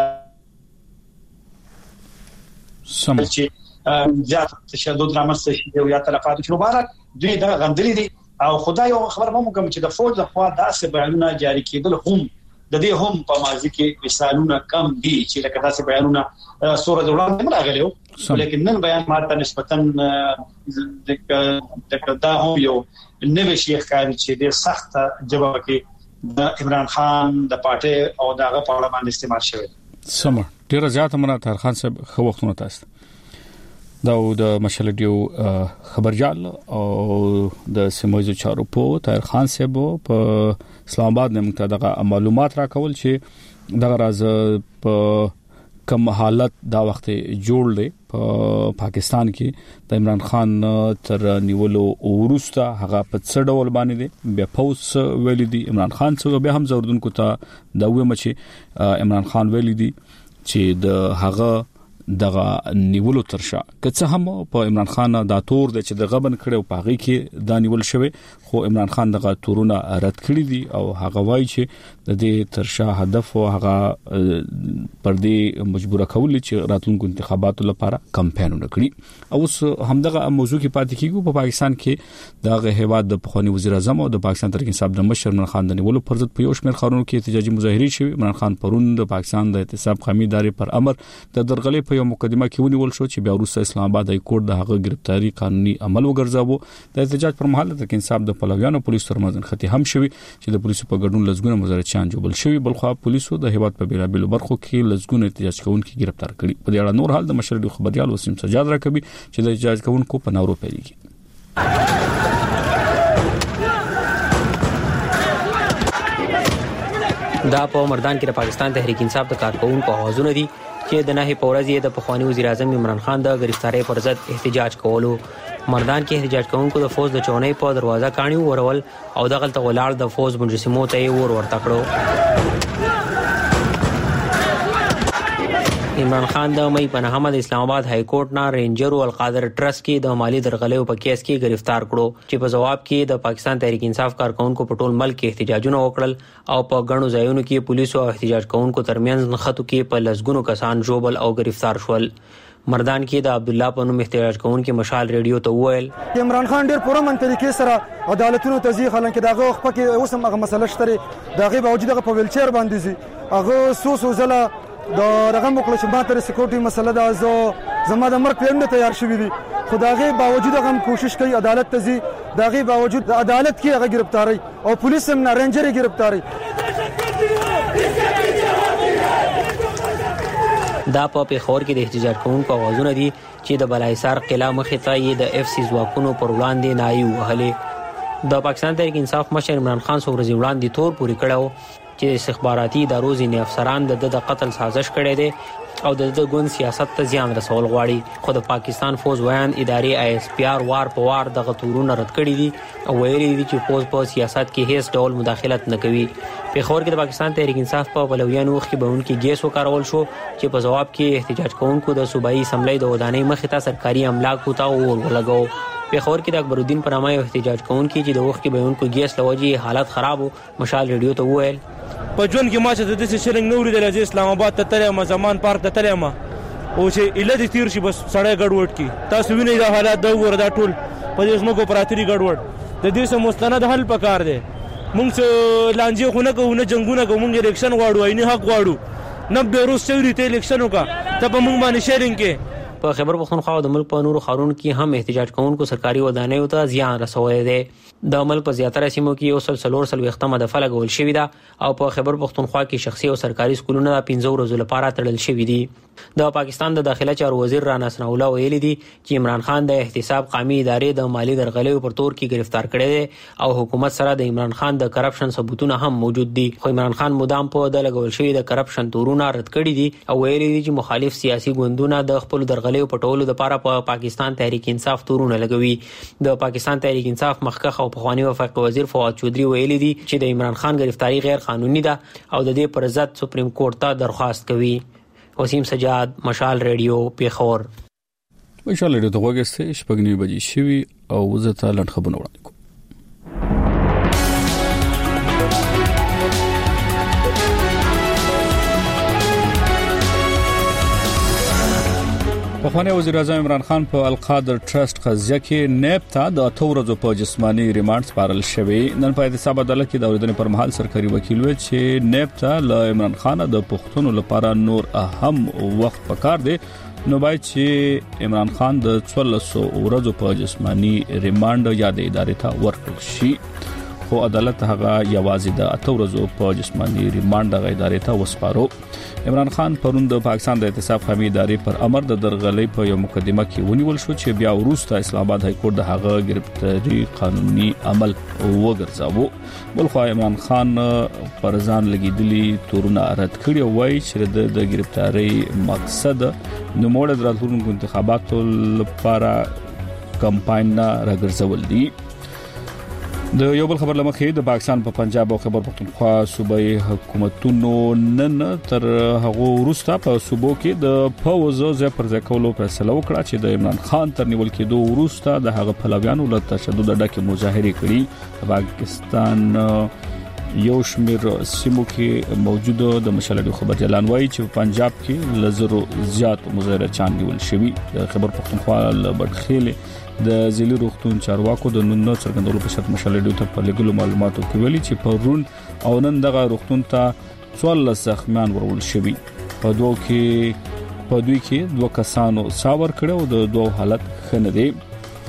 چې زیات تشدد رامنځته شي او یا تلفات شي مبارک دوی دا غندلي دي او خدای یو خبر مو کوم چې د فوج لخوا داسې بیانونه جاری کېدل هم د دې هم په ماضي کې مثالونه کم دي چې لکه داسې بیانونه سورہ دولان هم راغلي لیکن نن بیان ماته نسبتا دا هم یو نوې شیخ کار چې د سخت جواب کې د عمران خان د پارټي او دغه په اړه باندې استعمال شوی سمه ډیر زیات منه طاهر خان صاحب خو وختونه تاسو دا د مشلډیو خبرجال او د سیمایي چارو په طاهر خان صاحب په اسلام آباد نه متدغه معلومات راکول چې دغه راز په کوم حالت دا وخت جوړ دی په پاکستان کې د عمران خان تر نیولو ورسته هغه په څه ډول باندې دی بیا پوس ویل دي عمران خان څو به هم زوردونکو ته دا ویل چې عمران خان ویل دي چې د هغه دغه نیولو ترشا که څه هم په عمران خان دا تور د چې د غبن کړو په هغه کې دا نیول شوی خو عمران خان دغه تورونه رد کړی دي او هغه وایي چې د دې ترشا هدف او هغه پر دې مجبور کول چې راتلونکو انتخاباتو لپاره کمپاینونه کړي او اوس همدغه موضوع کې پاتې کیږي په پاکستان کې دغه هیواد د پخوانی وزیر اعظم او د پاکستان ترکین صاحب د مشر عمران خان د نیولو پر ضد په یو شمېر خبرونو کې احتجاجي مظاهره شوه عمران خان پرون د پاکستان د احتساب قومي ادارې پر امر د درغلې په یو مقدمه کې ونیول شو چې بیا وروسته اسلام آباد های کورټ د هغه گرفتاری قانوني عمل وګرځاوه د احتجاج پر مهال د ترکین صاحب د پلویانو پولیسو ترمنځ ختی هم شوی چې د پولیسو په ګډون لزګونه مظاهرچیان جوړل شوی بلخو پولیسو د هیواد په بیلابیلو برخو کې لزګونه احتجاج کوونکي گرفتار کړي په دې اړه نور حال د مشرډي خبريال وسیم سجاد راکبي چې د احتجاج کوونکو په ناورو پیلېږي دا په مردان کې د پاکستان تحریک انصاف د کارکونکو اوازونه دي چې د نهي پورزي د پخوانی وزیر اعظم عمران خان د گرفتاری پر ضد احتجاج کولو مردان کې احتجاج کوونکو د فوج د چونې په دروازه کاڼي ورول او دغه ته ولاړ د فوج مجسمو ته ورته کړو عمران خان د مې په نهمه د اسلام آباد های کورټ نه رینجر او القادر ټرست کې د مالی درغلې په کیس کې گرفتار کړو چې په جواب کې د پاکستان تحریک انصاف کارکونکو په ټول ملک کې احتجاجونه وکړل او په غنو ځایونو کې پولیسو او احتجاج کوونکو ترمنځ نښتو کې په لسګونو کسان جوبل او گرفتار شول مردان کې د عبد الله په نوم احتجاج کوونکو مشال ریډیو ته وویل عمران خان ډېر پرمن طریقې سره عدالتونو تزیح حالانکه دغه وخت کې اوس هم هغه مسله شته دغه باوجود هغه په ویلچر باندې زی هغه سوسو زله دا رقم وکړه چې ما تر سکیورټي مسله دا زما د مرګ پلان تیار شوی دی خدایغه باوجود هغه کوشش کوي عدالت ته زی دغه باوجود د عدالت کې هغه گرفتاری او پولیس هم نه رینجر گرفتاری دا په پیښور کې د احتجاج کوونکو اوازونه دي چې د بلایسار قلعه مخې ته یې د اف سی ځواکونو پر وړاندې نایو وهلې د پاکستان تحریک انصاف مشر عمران خان څو ورځې وړاندې تور پورې کړو چې استخباراتي ادارو ځینې افسران د قتل سازش کړی دی او د ګوند سیاست ته زیان رسول غواړي خو د پاکستان فوج ویان ادارې آی اس پی آر وار په وار دغه تورونه رد کړي دي او ویلي دي چې فوج په سیاست کې هیڅ ډول مداخلت نه کوي پیښور کې د پاکستان تحریک انصاف په بلویانو کې به انکي ګیس وکارول شو چې په جواب کې احتجاج کوونکو د صوبایي اسمبلی د ودانۍ مخې ته سرکاري املاکو ته اور ولګاو پیښور کې د اکبر الدین په نامه احتجاج کوونکي چې د وخت کې به انکو ګیس لوجي حالت خراب مشال ریډیو ته وویل په جون کې ما چې د دې شرنګ نوري د اسلام آباد ته تلم زمان پارک ته تلم او چې اله د تیر شي بس سړی ګډوډ کی تاسو وینئ دا حالات دا ور دا ټول په دې اسمو کو پراتری ګډوډ د دې سم مستند حل پکار دی مونږ لانجه خونه کو نه جنگونه کو مونږ الیکشن غواړو نه حق غواړو نه بیروس سوري ته الیکشن وکا ته په مونږ باندې شیرینګ کې په خیبر پختونخوا او د ملک په نورو ښارونو کې هم احتجاج کوونکو سرکاري ودانیو ته زیان رسولی دی. د ملک په زیاتره سیمو کې 140 دفعه لګول شوې ده او په خیبر پختونخوا کې شخصي او سرکاري سکولونه 15 ورځې لپاره تړل شوي دي. د پاکستان د داخله چارو وزیر رانا ثناء الله ویلي دي چې عمران خان د احتساب قومي ادارې د مالی درغلیو پر تور کې گرفتار کړی دی او حکومت سره د عمران خان د کرپشن ثبوتونه هم موجود دي. خو عمران خان مدام په د لګول شوی د کرپشن تورونه رد کړي دي او ویلي دي چې مخالف سیاسي ګوندونه د خپل درغلیو پټولو لپاره په پاکستان تحریک انصاف تورونه لګوي. د پاکستان تحریک انصاف مخکخ او پخوانی وفاقي وزیر فواد چودري ویلي دي چې د عمران خان گرفتاری غیر قانوني ده او د دې پر ضد سپریم کورټ ته درخواست کوي. وسیم سجاد، مشال ریډیو، پیښور. مشال ریډیو ته وګورئ، شپږ نیمې بجې شوي او زه ته لنډ خبرونه وړاندې کوم. پخوانی وزیر اعظم عمران خان په القادر ټرست قضیه کې نیب ته د 8 ورځو په جسمانی ریماند سپارل شوی. نن په احتساب عدالت کې د اوریدنې پر مهال سرکاري وکیل ویل چې نیب ته له عمران خان د پښتون لپاره نور اهم وخت پکار دی، نو باید چې عمران خان د 1400 ورځو په جسمانی ریماند یا د ادارې ته ورکړل شي. خو عدالت هغه یوازې د 8 ورځو په جسمانی ریماند د ادارې ته وسپارو. عمران خان پرون د پاکستان د احتساب قومي ادارې پر امر د درغلۍ په یو مقدمه کې ونیول شو چې بیا وروسته اسلام آباد های کورټ د هغه گرفتاری قانوني عمل وګرځاوه. بلخو عمران خان پر ځان لګیدلي تورونه رد کړي او وايي چې د گرفتاری مقصد نوموړ د راتلونکو انتخاباتو لپاره کمپاین راګرځول دي. د یو بل خبر لمخې د پاکستان په پنجاب او خیبر پختونخوا صوبایي حکومتونو نن تر هغه وروسته په صوبو کې د پوز ځای پر ځای کولو فیصله وکړه چې د عمران خان تر نیول کېدو وروسته د هغه پلویانو له تشدد ډکه مظاهره کړي. پاکستان یو شمیر سیمو کې موجود د مشالډو خبر اعلان وایي چې په پنجاب کې لزرو زیات مظاهره چان نیول شوی. د خیبر پختونخوا لبډخیل د ځلي روغتون چارواکو د نن څرګندولو په شرط مشالډو ته په لګلو معلوماتو کې ویلي چې پرون او نن دغه روغتون ته 14 زخمیان ورول شوی. په دوی کې 2 کسانو ساور کړو او د 2 حالت ښه نه دی.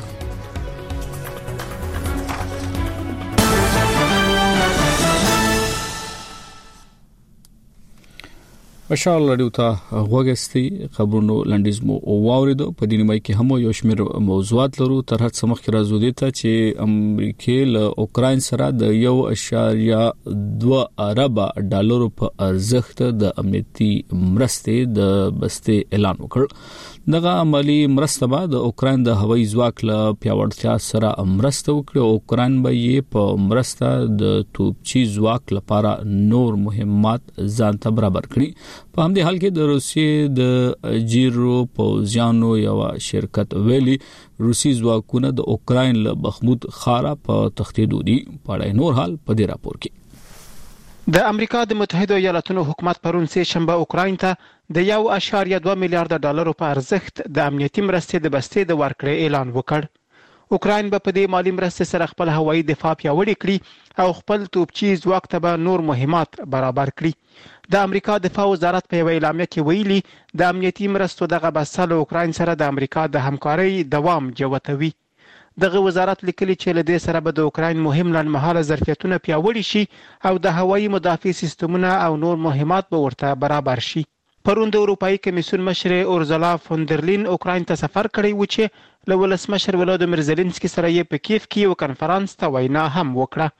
مشال ریډیو ته غوږستي خبرونو لنډیز مو واوریدو. په دې نیمه کې هم یو شمېر موضوعات لرو. تر هڅه مخکې راځو دي ته چې امریکا له اوکراین سره د 1.2 ارب ډالر په ارزښت د امنیتي مرستې د بسته اعلان وکړ. دغه عملی مرسته به د اوکراین د هوایي ځواک له پیاوړتیا سره مرسته وکړي او اوکراین به یې په مرسته د توپچی ځواک لپاره نور مهمات ځان ته برابر کړي. په همدې حال کې د روسیې د جیرو پوزیانو یو شرکت ویلي روسي ځواکونه د اوکراین له بخمود خارا په تختیدو دي. په نور حال په دې راپور کې د امریکا د متحده ایالاتونو حکومت پرون سه شنبه اوکراین ته د 1.2 میلیارډ ډالر په ارزښت د امنیتي مرستې د بستې د ورکړې اعلان وکړ. اوکراین به په دې مالی مرستې سره خپل هوایي دفاع پیاوړی کړي او خپل توپچی ځواک ته به نور مهمات برابر کړي. د امریکا دفاع وزارت په یو اعلامیه کې ویلي د امنیتي مرستو دغه بسته له اوکراین سره د امریکا د همکارۍ دوام جوتوي. دغه وزارت لیکلي چې له دې سره به د اوکراین مهم لنډمهاله ظرفیتونه پیاوړي شي او د هوایي مدافع سیستمونه او نور مهمات به ورته برابر شي. پرون د اروپאי کمیسیون مشر اورزلا فوندرلین اوکراین ته سفر کړی و چې له ولسمشر ولادیمیر زيلنسکي سره یې په کیف کې یو کنفرانس ته وینا هم وکړه.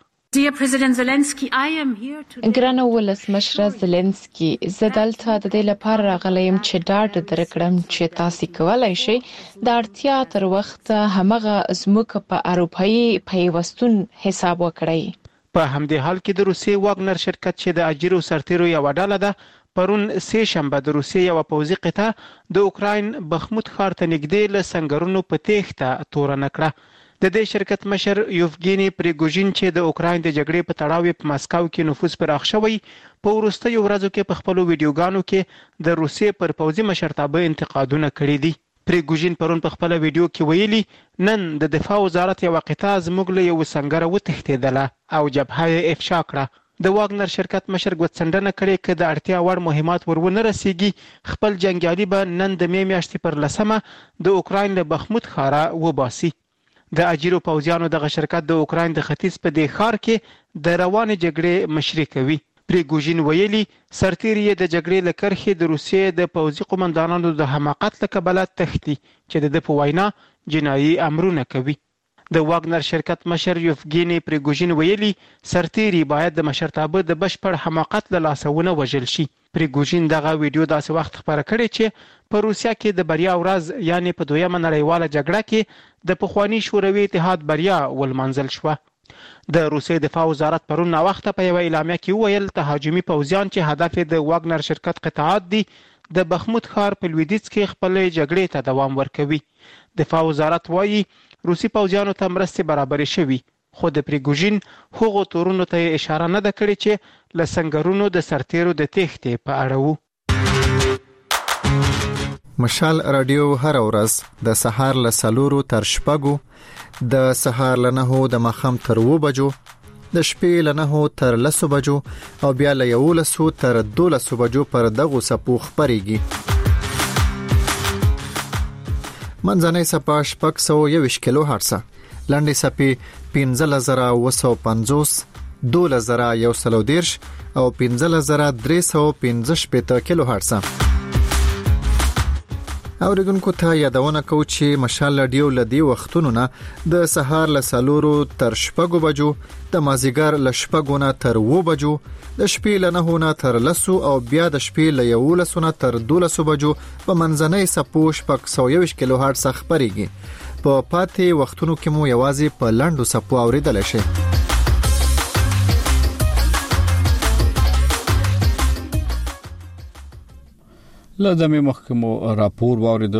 ګرانه ولسمشر زيلنسکي، زه دلته د دې لپاره راغلی یم چې ډاډ درکړم چې تاسو کولای شئ د اړتیا تر وخت همغه زموږ په اروپאי پیوستون حساب وکړئ. په همدې حال کې د روسیې واګنر شرکت چې د اجیرو سرتیرو یو ډله ده پرون سه شنبه د روسیې یو پوځي قطعه د اوکراین بخمود ښار ته نږدې له سنگرونو په تېښته تورنه کړه. د دې شرکت مشر یوفګینی پریګوژین چې د اوکراین د جګړې په تړاو په ماسکو کې نفوذ پراخ شوی په وروستیو ورځو کې په خپل ویډیوګانو کې د روسیې پر پوځي مشرتابه انتقادونه کړي دي. پریګوژین پرون په خپل ویډیو کې ویلي نن د دفاع وزارت یو قطعه زموږ له یو سنگره وتښتېدله او جبهه یې افشا کړه. د واګنر شرکت مشر ګوتڅنډنه کړې چې د اړتیا وړ مهمات ورونه رسیږي خپل جنگیالي به نن د می میاشتې پر 10 د اوکراین له بخموت ښاره وباسي. د اجیرو پوځیانو دغه شرکت د اوکراین د ختیځ په دې ښار کې د روانې جګړې مشري کوي. پریګوژین ویلي سرتیری د جګړې له کرښې د روسیې د پوځي قومندانانو د حماقت له کبله تښتي چې د په وینا جنایي امرونه کوي. د واګنر شرکت مشر یوفګینی پریګوژین ویلي سرتیری باید د مشرتابه د بشپړ حماقت له لاسه ونه وژل شي. پریګوژین دغه ویډیو داسې وخت خبره کړې چې په روسیا کې د بریا ورځ یعنی په دویمه نړیواله جګړه کې د پخوانی شوروي اتحاد بریا ولمنځل شوه. د روسیې دفاع وزارت پرون وخت په یو اعلامیه کې ویل تهاجمي پوځیان چې هدف د واګنر شرکت قطعات دي د بخموت ښار په لویدیځ کې خپل جګړې ته دوام ورکوي. دفاع وزارت وایي روسي پوځیانو ته مرستې برابرې شوي خو د پریګوژین هغو تورونو ته اشاره نه ده کړې چې له سنگرونو د سرتیرو د تېښتې په اړه وو. مشال رادیو هر ورځ د سهار له 4 تر 6 د سهار له 9 د ماښام تر 2 بجو د شپې له 9 تر 10 بجو او بیا له 11 تر 12 بجو پر دغه سپو خبريږي. منځنۍ سپا 621 کیلو هرتز، لنډې سپې 15950، 12110 او 15315 کیلو هرتز. اوریدونکو ته یادونه کوم چې مشال رادیو لدی وختونو نه د سهار له 4 تر 6 بجو، د مازیګر له 6 نه تر 2 بجو، د شپې له 9 نه تر 10 او بیا د شپې له 11 نه تر 12 بجو په منځنۍ سپو 621 کیلو هرتز خبريږي. په پاتې وختونو کې مو یوازې په لاندو سپو اوریدل شي. لدمه محکمو راپور واورید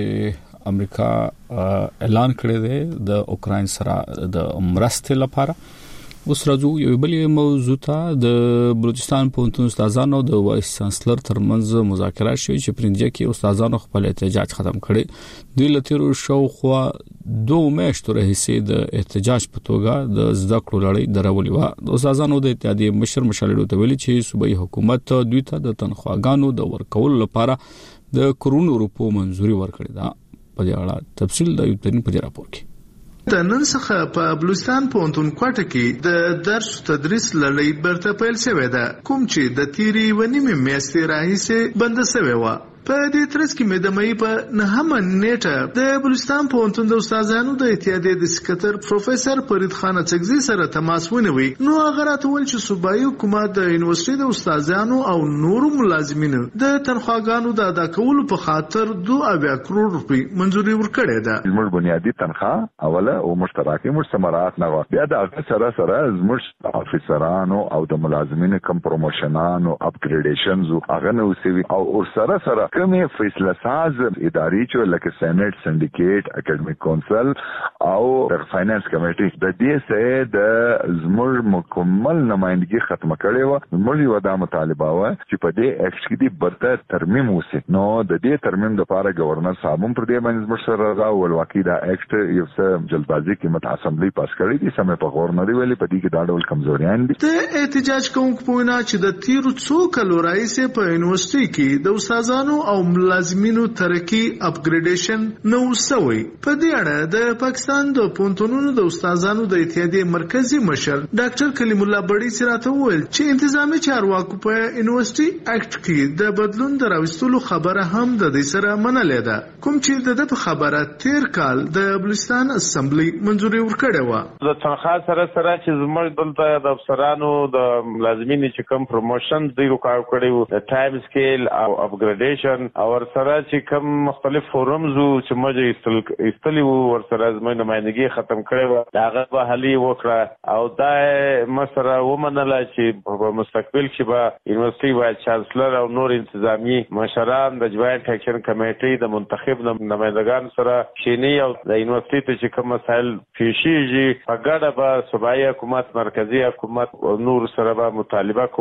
چې امریکا اعلان کړی دی د اوکراین سره د مرستې لپاره. اوس راځو یو بل موضوع ته. د بلوچستان پوهنتون استادانو د وایس چانسلر ترمنځ مذاکرات شوې چې پرنده کې استادانو خپل احتجاج ختم کړي. د لتیرو شاوخوا 2 میاشتو راهیسې د احتجاج په توګه د زده کړو لړۍ درولې و. د استادانو د اتحادیې مشر مشالډو ته ویلي چې صوبایي حکومت دوی ته د تنخواګانو د ورکول لپاره د کرونو روپو منځوري ورکړې ده. په دې اړه تفصیل د یو ترين په راپور کې. د نن څخه په بلوچستان پوهنتون کوټه کې د درس تدریس لړۍ برته پیل شوې ده، کوم چې د تیری ونیمه میاشتې راهیسې بند شوې و. په دې ترڅ کې مې د مې په 9 نیټه د بلوچستان پوهنتون د استادانو د اتحادیې د سکرټر پروفیسور فرید خان اڅکزي سره تماس ونیوي. نو هغه راته ویل چې صوبایي حکومت د یونیورسيټي د استادانو او نورو ملازمینو د تنخواګانو د ادا کولو په خاطر 2 کروڑ روپۍ منځوري ورکړې ده. زموږ بنیادی تنخواه اوله او مشترکي مستمرات نه و، بیا د هغه سره زموږ افیسرانو او د ملازمینو کم پروموشنانو اپګریډیشنز هغه نو سوي او سره کومې فیصله ساز ادارې چې لکه سېنات، سندیکیټ، اکیډمیک کونسل او فاینانس کمیټي د دې سره د زموږ مکمل نمائندګي ختم کړي و. زموږ یو د مطالبه و چې په دې اکټ کې د برته ترمیم وسی. نو د دې ترمیم لپاره گورنر صاحب پر دې باندې زموږ سره راغو ولواکي دا اکټ یو څه جلدبازي کې مت اسمبلی پاس کړی دي. سمې په گورنر ویلي په دې کې دا ډول کمزوریان دي. د احتجاج کوونکو په وینا چې د تیرو څو کلو راځي په یونیورسيټي کې د استادانو او ملازمینو ترقی اپګریډیشن نو سوی. په دې اړه د پاکستان د پوهنتونونو د استادانو د اتحادیې مرکزی مشر ډاکټر کلیم الله بړی سره وویل چې انتظامی چارواکو په یونیورسيټي اکټ کې د بدلون دراوستلو خبره هم د دې سره منلې ده، کوم چې د خبره تیر کال د بلوچستان اسمبلی منځوري ورکړې و. د تنخواه سره چې زموږ دلته د افسرانو د ملازمینو چې کوم پروموشن دی وکړ کړي وو، د ټایم سکیل او اپګریډیشن او سره چې کوم مختلف فورمز چې موږ استلی وو ورسره زموږ نمائندګي ختم کړي و، هغه به حلی وکړه او دا مسره ومنل چې په مستقبل کې به یونیورسيټي وایس چانسلر او نور انتظامی مشران د جوائنټ اکشن کمیټې د منتخب نمائندگان سره شینی او د یونیورسيټي ته چې کوم مسایل پیشیږي په ګډه به صوبایي حکومت، مرکزی حکومت او نور سره به مطالبه کوو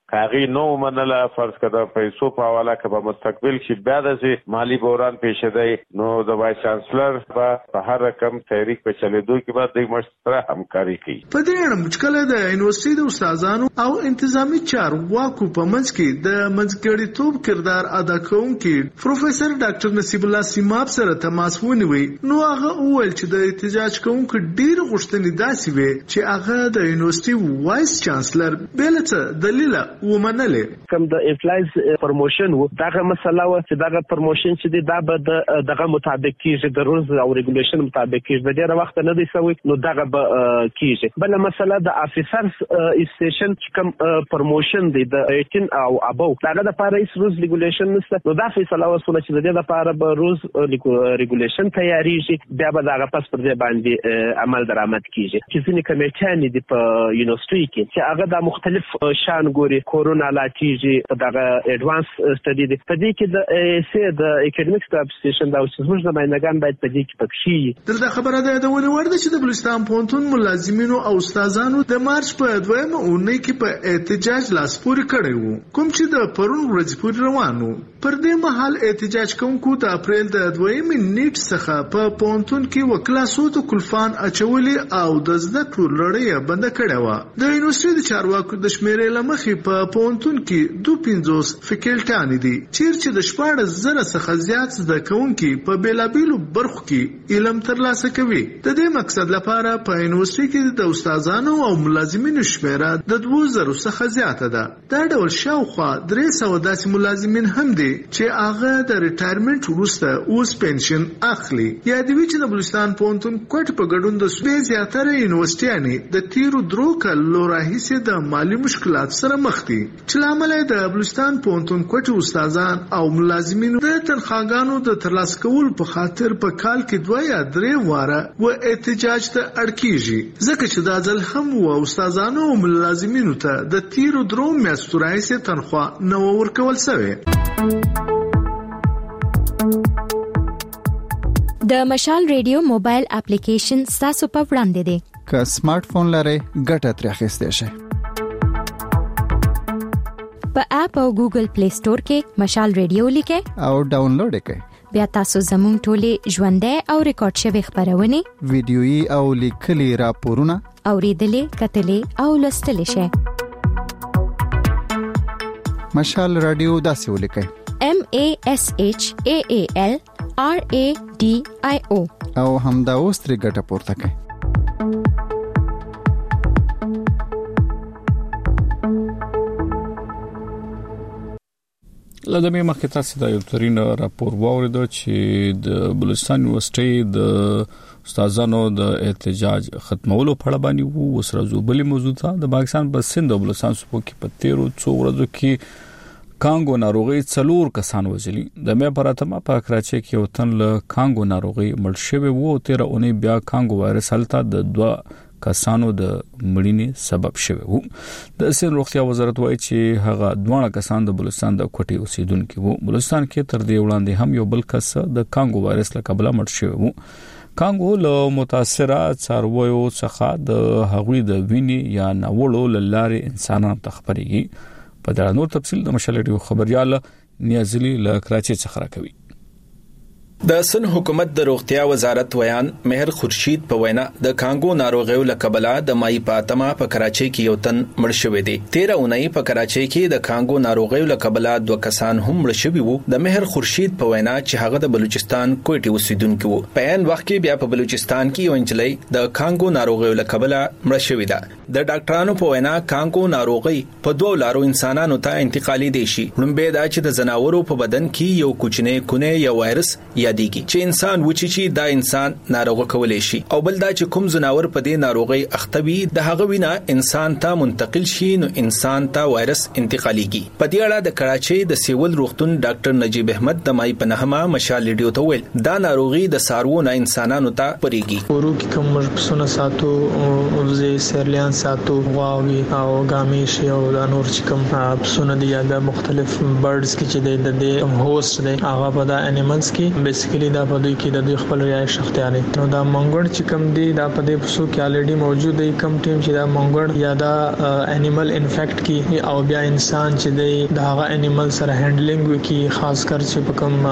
کاغي نو منله فرض کړه پیسو په حواله کې په مستقبل کې بیا د مالی بحران پیښ دی نو د وایس چانسلر په هر رقم تحریک په چلیدو کې بعد د مشترک همکاري کوي. په دې اړه مشکله د یونیورسيټي د استادانو او انتظامی چارواکو په منځ کې د منځګړیتوب کردار ادا کوونکي پروفیسور ډاکټر نصیب الله سیماب سره تماس ونیوي نو هغه وویل چې د احتجاج کوونکو ډیر غوښتنې داسې وي چې هغه د یونیورسيټي وایس چانسلر بلته دلیل ومنلې کوم د امپلایز پروموشن و دغه مسله و چې دغه پروموشن چې دا به دغه مطابق کیږي د رولز او ریګولیشن مطابق کیږي د ډیره وخت نه دی سوی نو دغه به کیږي بل مسله د افیسرز اسټیشن کوم پروموشن دی د 18 او ابو دغه د لپاره هیڅ رولز ریګولیشن نشته نو دا فیصله وسوله چې د دې لپاره به رولز ریګولیشن تیاریږي بیا به دغه پس پر دې باندې عمل درآمد کیږي چې ځینې کمیټې دي په یونیورسيټي کې چې هغه د مختلف شان ګوري کورونا لاټیږي دغه اډوانس سټډي دی په دې کې د سي د اکیډمیک سټاف سټیشن دا چې موږ د ماینګان باید په دې کې پکشي د خبره ده د ولې ورده چې د بلوچستان پونتون ملازمینو او استادانو د مارچ په 2مه اونۍ کې په احتجاج لاس پورې کړی وو کوم چې د پرون ورځ پورې روانو پر دې مهال احتجاج کوونکو د اپریل د 2مې نیټ څخه په پونتون کې وکلاسو ته کلفان اچولي او د زده کړو لړۍ بند کړې و د یونیورسيټي د چارواکو د شمیرې لمخې په پونتون کې 250 فیکلټیان دي چې د 14,000 څخه زیات زده کوونکي په بیلابیلو برخو کې علم ترلاسه کوي د دې مقصد لپاره په یونیورسيټي کې د استادانو او ملازمینو شمیره د 2000 څخه زیاته ده دا ډول شاوخوا 300 داسې ملازمین هم دي چې هغه د ریټایرمنټ وروسته اوس پنشن اخلي یا د ویچ د بلوچستان پونتون کوټ په ګډون د سوي زیاتره یونیورسيټیانې د تیرو درو کلو راهیسې د مالی مشکلات سره مخ دي چې لامل د بلوچستان پونتون کوټ استادان او ملازمینو د تنخواګانو د ترلاسه کولو په خاطر په کال کې 2 یا 3 واره و احتجاج ته اړکیږي ځکه چې دا ځل هم و استادانو او ملازمینو ته د تیرو درو میاشتو راهیسې تنخوا نه ورکول شوې. د مشال ریډیو موبایل اپلیکیشن تاسو په وړاندې دی که سمارټ فون لرئ ګټه ترې اخیستی شئ په اپ او ګوګل پلی سٹور کې مشال ریډیو لیکئ او ډاونلوډ کړئ بیا تاسو زموږ ټولې ژوندۍ او ریکارډ شوی خبرونه ویډیويي او لیکلي راپورونه اوریدلې کتلې او لوستلې شئ مشال رادیو داسې ولیکئ MASHAAL RADIO او همدا اوس ترې ګټه پورته کړئ. لدمه مخکې تاسو د یو ترين راپور واوریدو چې د بلوچستان یونیورسيټي د استادانو د احتجاج ختمولو په اړه باندې وو وسره زوبلي موضوع ده د پاکستان په سند او بلوچستان صوبو کې په 13 ورځو کې کانګو ناروغي 4 کسان وژلي د مې پراتما په کراچي کې یو تن له کانګو ناروغي مړ شوی وو 13 اونۍ بیا کانګو وایرس هلته د 2 کسانو د مړینې سبب شوی وو د سن روغتیا وزارت وایي چې هغه 2 کسان د بلوچستان د کوټي اوسیدونکو وو بلوچستان کې تر دې وړاندې هم یو بل کس د کانګو وایرس له کبله مړ شوی وو کانګو له متاثره څارویو څخه د هغوی د وینې یا ناوړو لارې انسانانو ته خبريږي په دا نور تفصیل د مشالډیو خبريال نیازلی له کراچي څخه راکوي د سن حکومت د روغتیا وزارت ویان مهر خورشید په وینا د کانګو ناروغیو لکبلا د مای پاتما په کراچي کې یو تن مړ شوی دی 13 اونۍ په کراچي کې د کانګو ناروغیو لکبلا 2 کسان هم مړ شوی وو د مهر خورشید په وینا چې هغه د بلوچستان کوټي اوسیدونکو وو په ان وخت کې بیا په بلوچستان کې یو انجلۍ د کانګو ناروغیو لکبلا مړ شوی ده د ډاکټرانو په وینا کانګو ناروغي په 2 لارو انسانانو ته انتقالي دي شي لومبه دا چې د زناورو په بدن کې یو کوچنی کونه یا وایرس یادېږي چې انسان وچی چې دا انسان ناروغه کولای شي او بل دا چې کوم زناور په دې ناروغي اختوي د هغه وینا انسان ته منتقل شي نو انسان ته وایرس انتقاليږي په دې اړه د کراچي د سیول روغتون ډاکټر نجیب احمد د مای په نهمه مشال ریډیو ته ویل دا ناروغي د ساروونه انسانانو ته پریږي ورو کې کوم پسونه ساتو ورزه سرلیان ساتو واوي او ګامیش او د نور چې کوم پسونه دي یا د مختلف برډز کې چې د هوست دی هغه په د انیملز کې بیسیکلی دا په دوی کې د دوی خپل رایش اختیاري. نو دا مونګړ چې کوم دی دا په دې پسو کې الریډي موجود دی. کم ټیم چې دا مونګړ یا دا انیمل انفیکټ کی او بیا انسان چې دی دا هغه انیمل سره هندلینګ وکي، خاص کر چې په کوم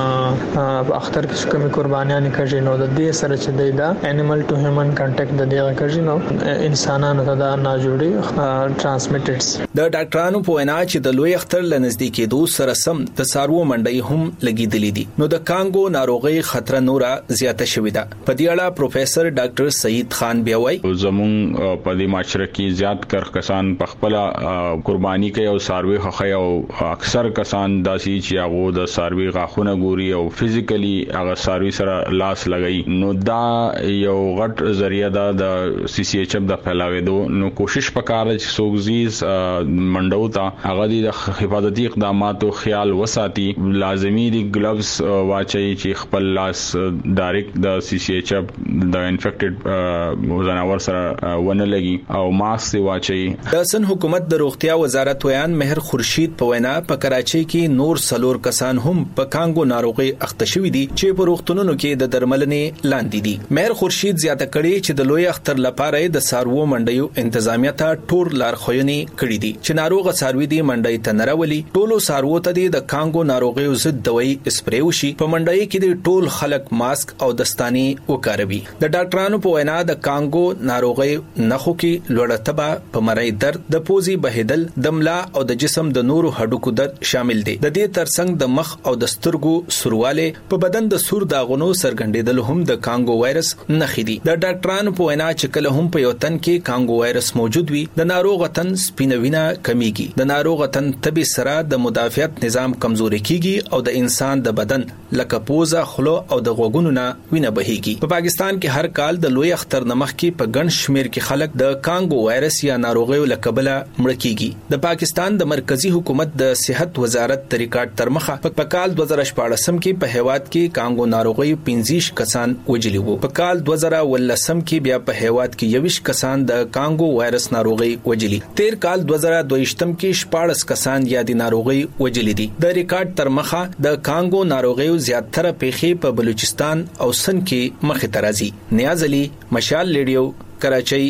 اختر کې کومه قربانیان کوي نو د دې سره چې دی دا انیمل ټو هیومن کانټیکټ د دې کوي نو انسانانو ته دا نه جوړي ټرانسمیټډز. د ډاکټرانو په وینا چې د لوی اختر لنزدیکې دوه سره سم د سارو منډي هم لګیدلې دي نو د کانګو ناروغي خطر نورا زیاته شوې ده. په دې اړه پروفیسور ډاکټر سعید خان بیا وایي زمون په دې معاشره کې زیات کر کسان په خپل قرباني کوي او ساروي خخي او اکثر کسان داسي چې هغه د ساروي غاخونه ګوري او فزیکلی هغه ساروي سره لاس لګي نو دا یو غټ ذریعہ ده د سی سی ایچ اف د پھیلاوېدو. نو کوشش وکړه چې سوګزیز منډو ته هغه د حفاظتي اقداماتو خیال وساتي. لازمی دي گلوز واچي چې خپل لاس ډایرکټ د سی سی ایچ اف د انفیکټډ ځناور سره ونه لګي او ماسک واچي. د سن حکومت د روغتیا وزارت ویان مهر خورشید په وینا په کراچۍ کې نور سلور کسان هم په کانګو ناروغي اخته شوي دي چې په روغتونونو کې د درملنې لاندې دي. مهر خورشید زیاته کړي چې د لوی اختر لپاره د سارو منډیو انتظامیه ته ټول لارښوونې کړې دي چې ناروغ ساروي دي منډي ته نراولي. ټولو سارو ته د کانګو ناروغي ضد دوايي اسپری وشي. په منډي کې د ټول خلک ماسک او دستاني وکاروي. د ډاکټرانو په وینا د کانګو ناروغي نخو کې لوړتبه په مړی درد د پوزي بهیدل د ملا او د جسم د نورو هډوکو درد شامل دي. د دې ترڅنګ د مخ او د سترګو سورواله په بدن د سور داغونو سرګندېدل هم د کانګو وایرس نښې دي. د ډاکټرانو په وینا چې کله هم په یو تن کې کانګو وایرس موجود وي د ناروغ تن سپینوینه کمیږي. د ناروغ تن طبي سره د مدافعت نظام کمزوري کیږي او د انسان د بدن لکه پوزه خلو او د غوګونو نه وینه بهيږي. په پاکستان کې هر کال د لوی اختر نمخ کې په ګڼ شمیر کې خلک د کانګو وایرس یا ناروغیو لکبله مړ کیږي. د پاکستان د مرکزی حکومت د صحت وزارت د ریکارډ تر مخه په کال 2014 کې په هیواد کې کانګو ناروغي 15 کسان وجلی وو. په کال 2018 کې بیا په هیواد کې 21 کسان د کانګو وایرس ناروغي وجلی. تیر کال 2022 کې 14 کسان یا د ناروغي وجلی دي. د ریکارډ تر مخه د کانګو ناروغیو زیاتره پیښې په بلوچستان او سند کې مخ ته راځي. نیاز علي، مشال ریډیو، کراچۍ.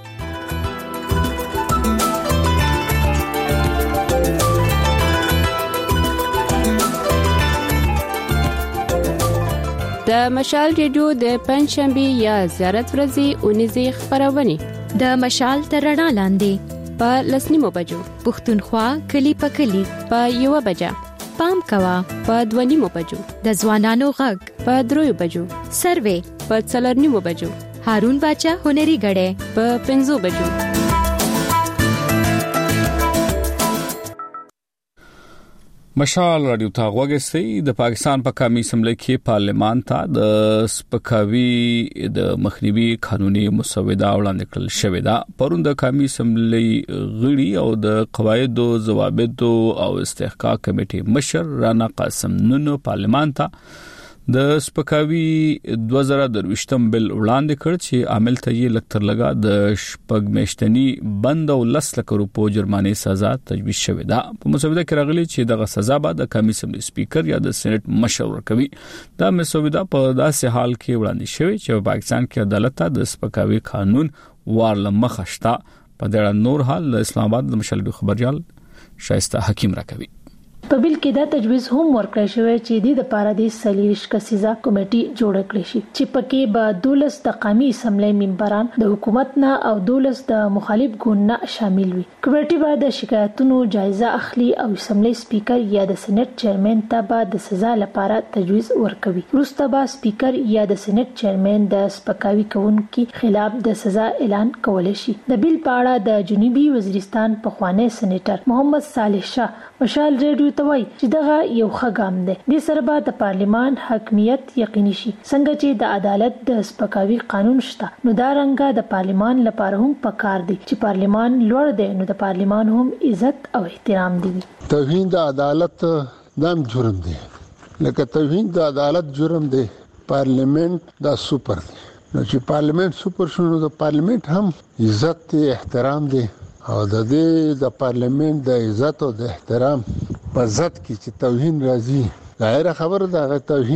د مشال ریډیو د پنځشنبه یا زیارت ورځې اونیزه خبرونه د مشال تر رڼا لاندې په لسنیمو بجو پښتونخوا کلی په کلی په یو بجه پام کوا په 2:30 بجو د ځوانانو غږ په 3 بجو سروې په 4:30 بجو هارون باچا هنري غړې په 5 بجو. مشال رادیو ته غوږی د پاکستان په قومي اسمبلی کې پارلمان ته د سپکاوي د مخنیوي قانوني مسوده وړاندې کړل شوې ده. پرون د قومي اسمبلی غړي او د قواعد او ضوابط او استحقاق کمیټې مشر رانا قاسم نونو پارلمان ته د سپکاوي 2023 بل وړاندې کړ چې عامل ته یې لکتر لگا د شپږ میاشتنی بند او 10 لک روپو جرمانه سزا تجویز شوې ده. په مسوده کې راغلي چې دغه سزا به د قومي اسمبلی سپیکر یا د سېنات مشر ورکوي. دا مسوده په داسې حال کې وړاندې شوې چې پاکستان کې عدالت ته د سپکاوي قانون وارله مخشتا. په دې نور حال د اسلام آباد د مشال خبريال شایسته حکیم راکوي. په بل کې دا تجویز هم ورکړی شوی چې د لپاره د سلیریش کسیزه کمیټه جوړ کړي شي چې پکې به 12 د قومي اسمبلی ممبران د حکومت نه او 12 د مخالف ګوند نه شامل وي. کمیټه به د شکایتونو جایزه اخلي او اسمبلی سپیکر یا د سېنات چیرمن ته به د سزا لپاره تجویز ورکوي. وروسته به سپیکر یا د سېنات چیرمن د سپکاوي کوونکو خلاف د سزا اعلان کولای شي. د بیل په اړه د جنوبي وزیرستان پخوانی سېنیټر محمد صالح شاه مشال ریډیو ته وایي چې دغه یو ښه ګام دی. د سره به د پارلمان حاکمیت یقیني شي. څنګه چې د عدالت د سپکاوي قانون شته نو دا رنګه د پارلمان لپاره هم پکار دی چې پارلمان لوړ دی نو د پارلمان هم عزت او احترام دی. توهین د عدالت دام جرم دی. لکه توهین د عدالت جرم دی، پارلیمنت دا سپر دی. نو چې پارلیمنت سپر شونه د پارلیمنت هم عزت دی، احترام دی. او د دې د پارلیمنت د عزت او د احترام په ضد کې چې توهین راځي ظاهر خبره ده. توهین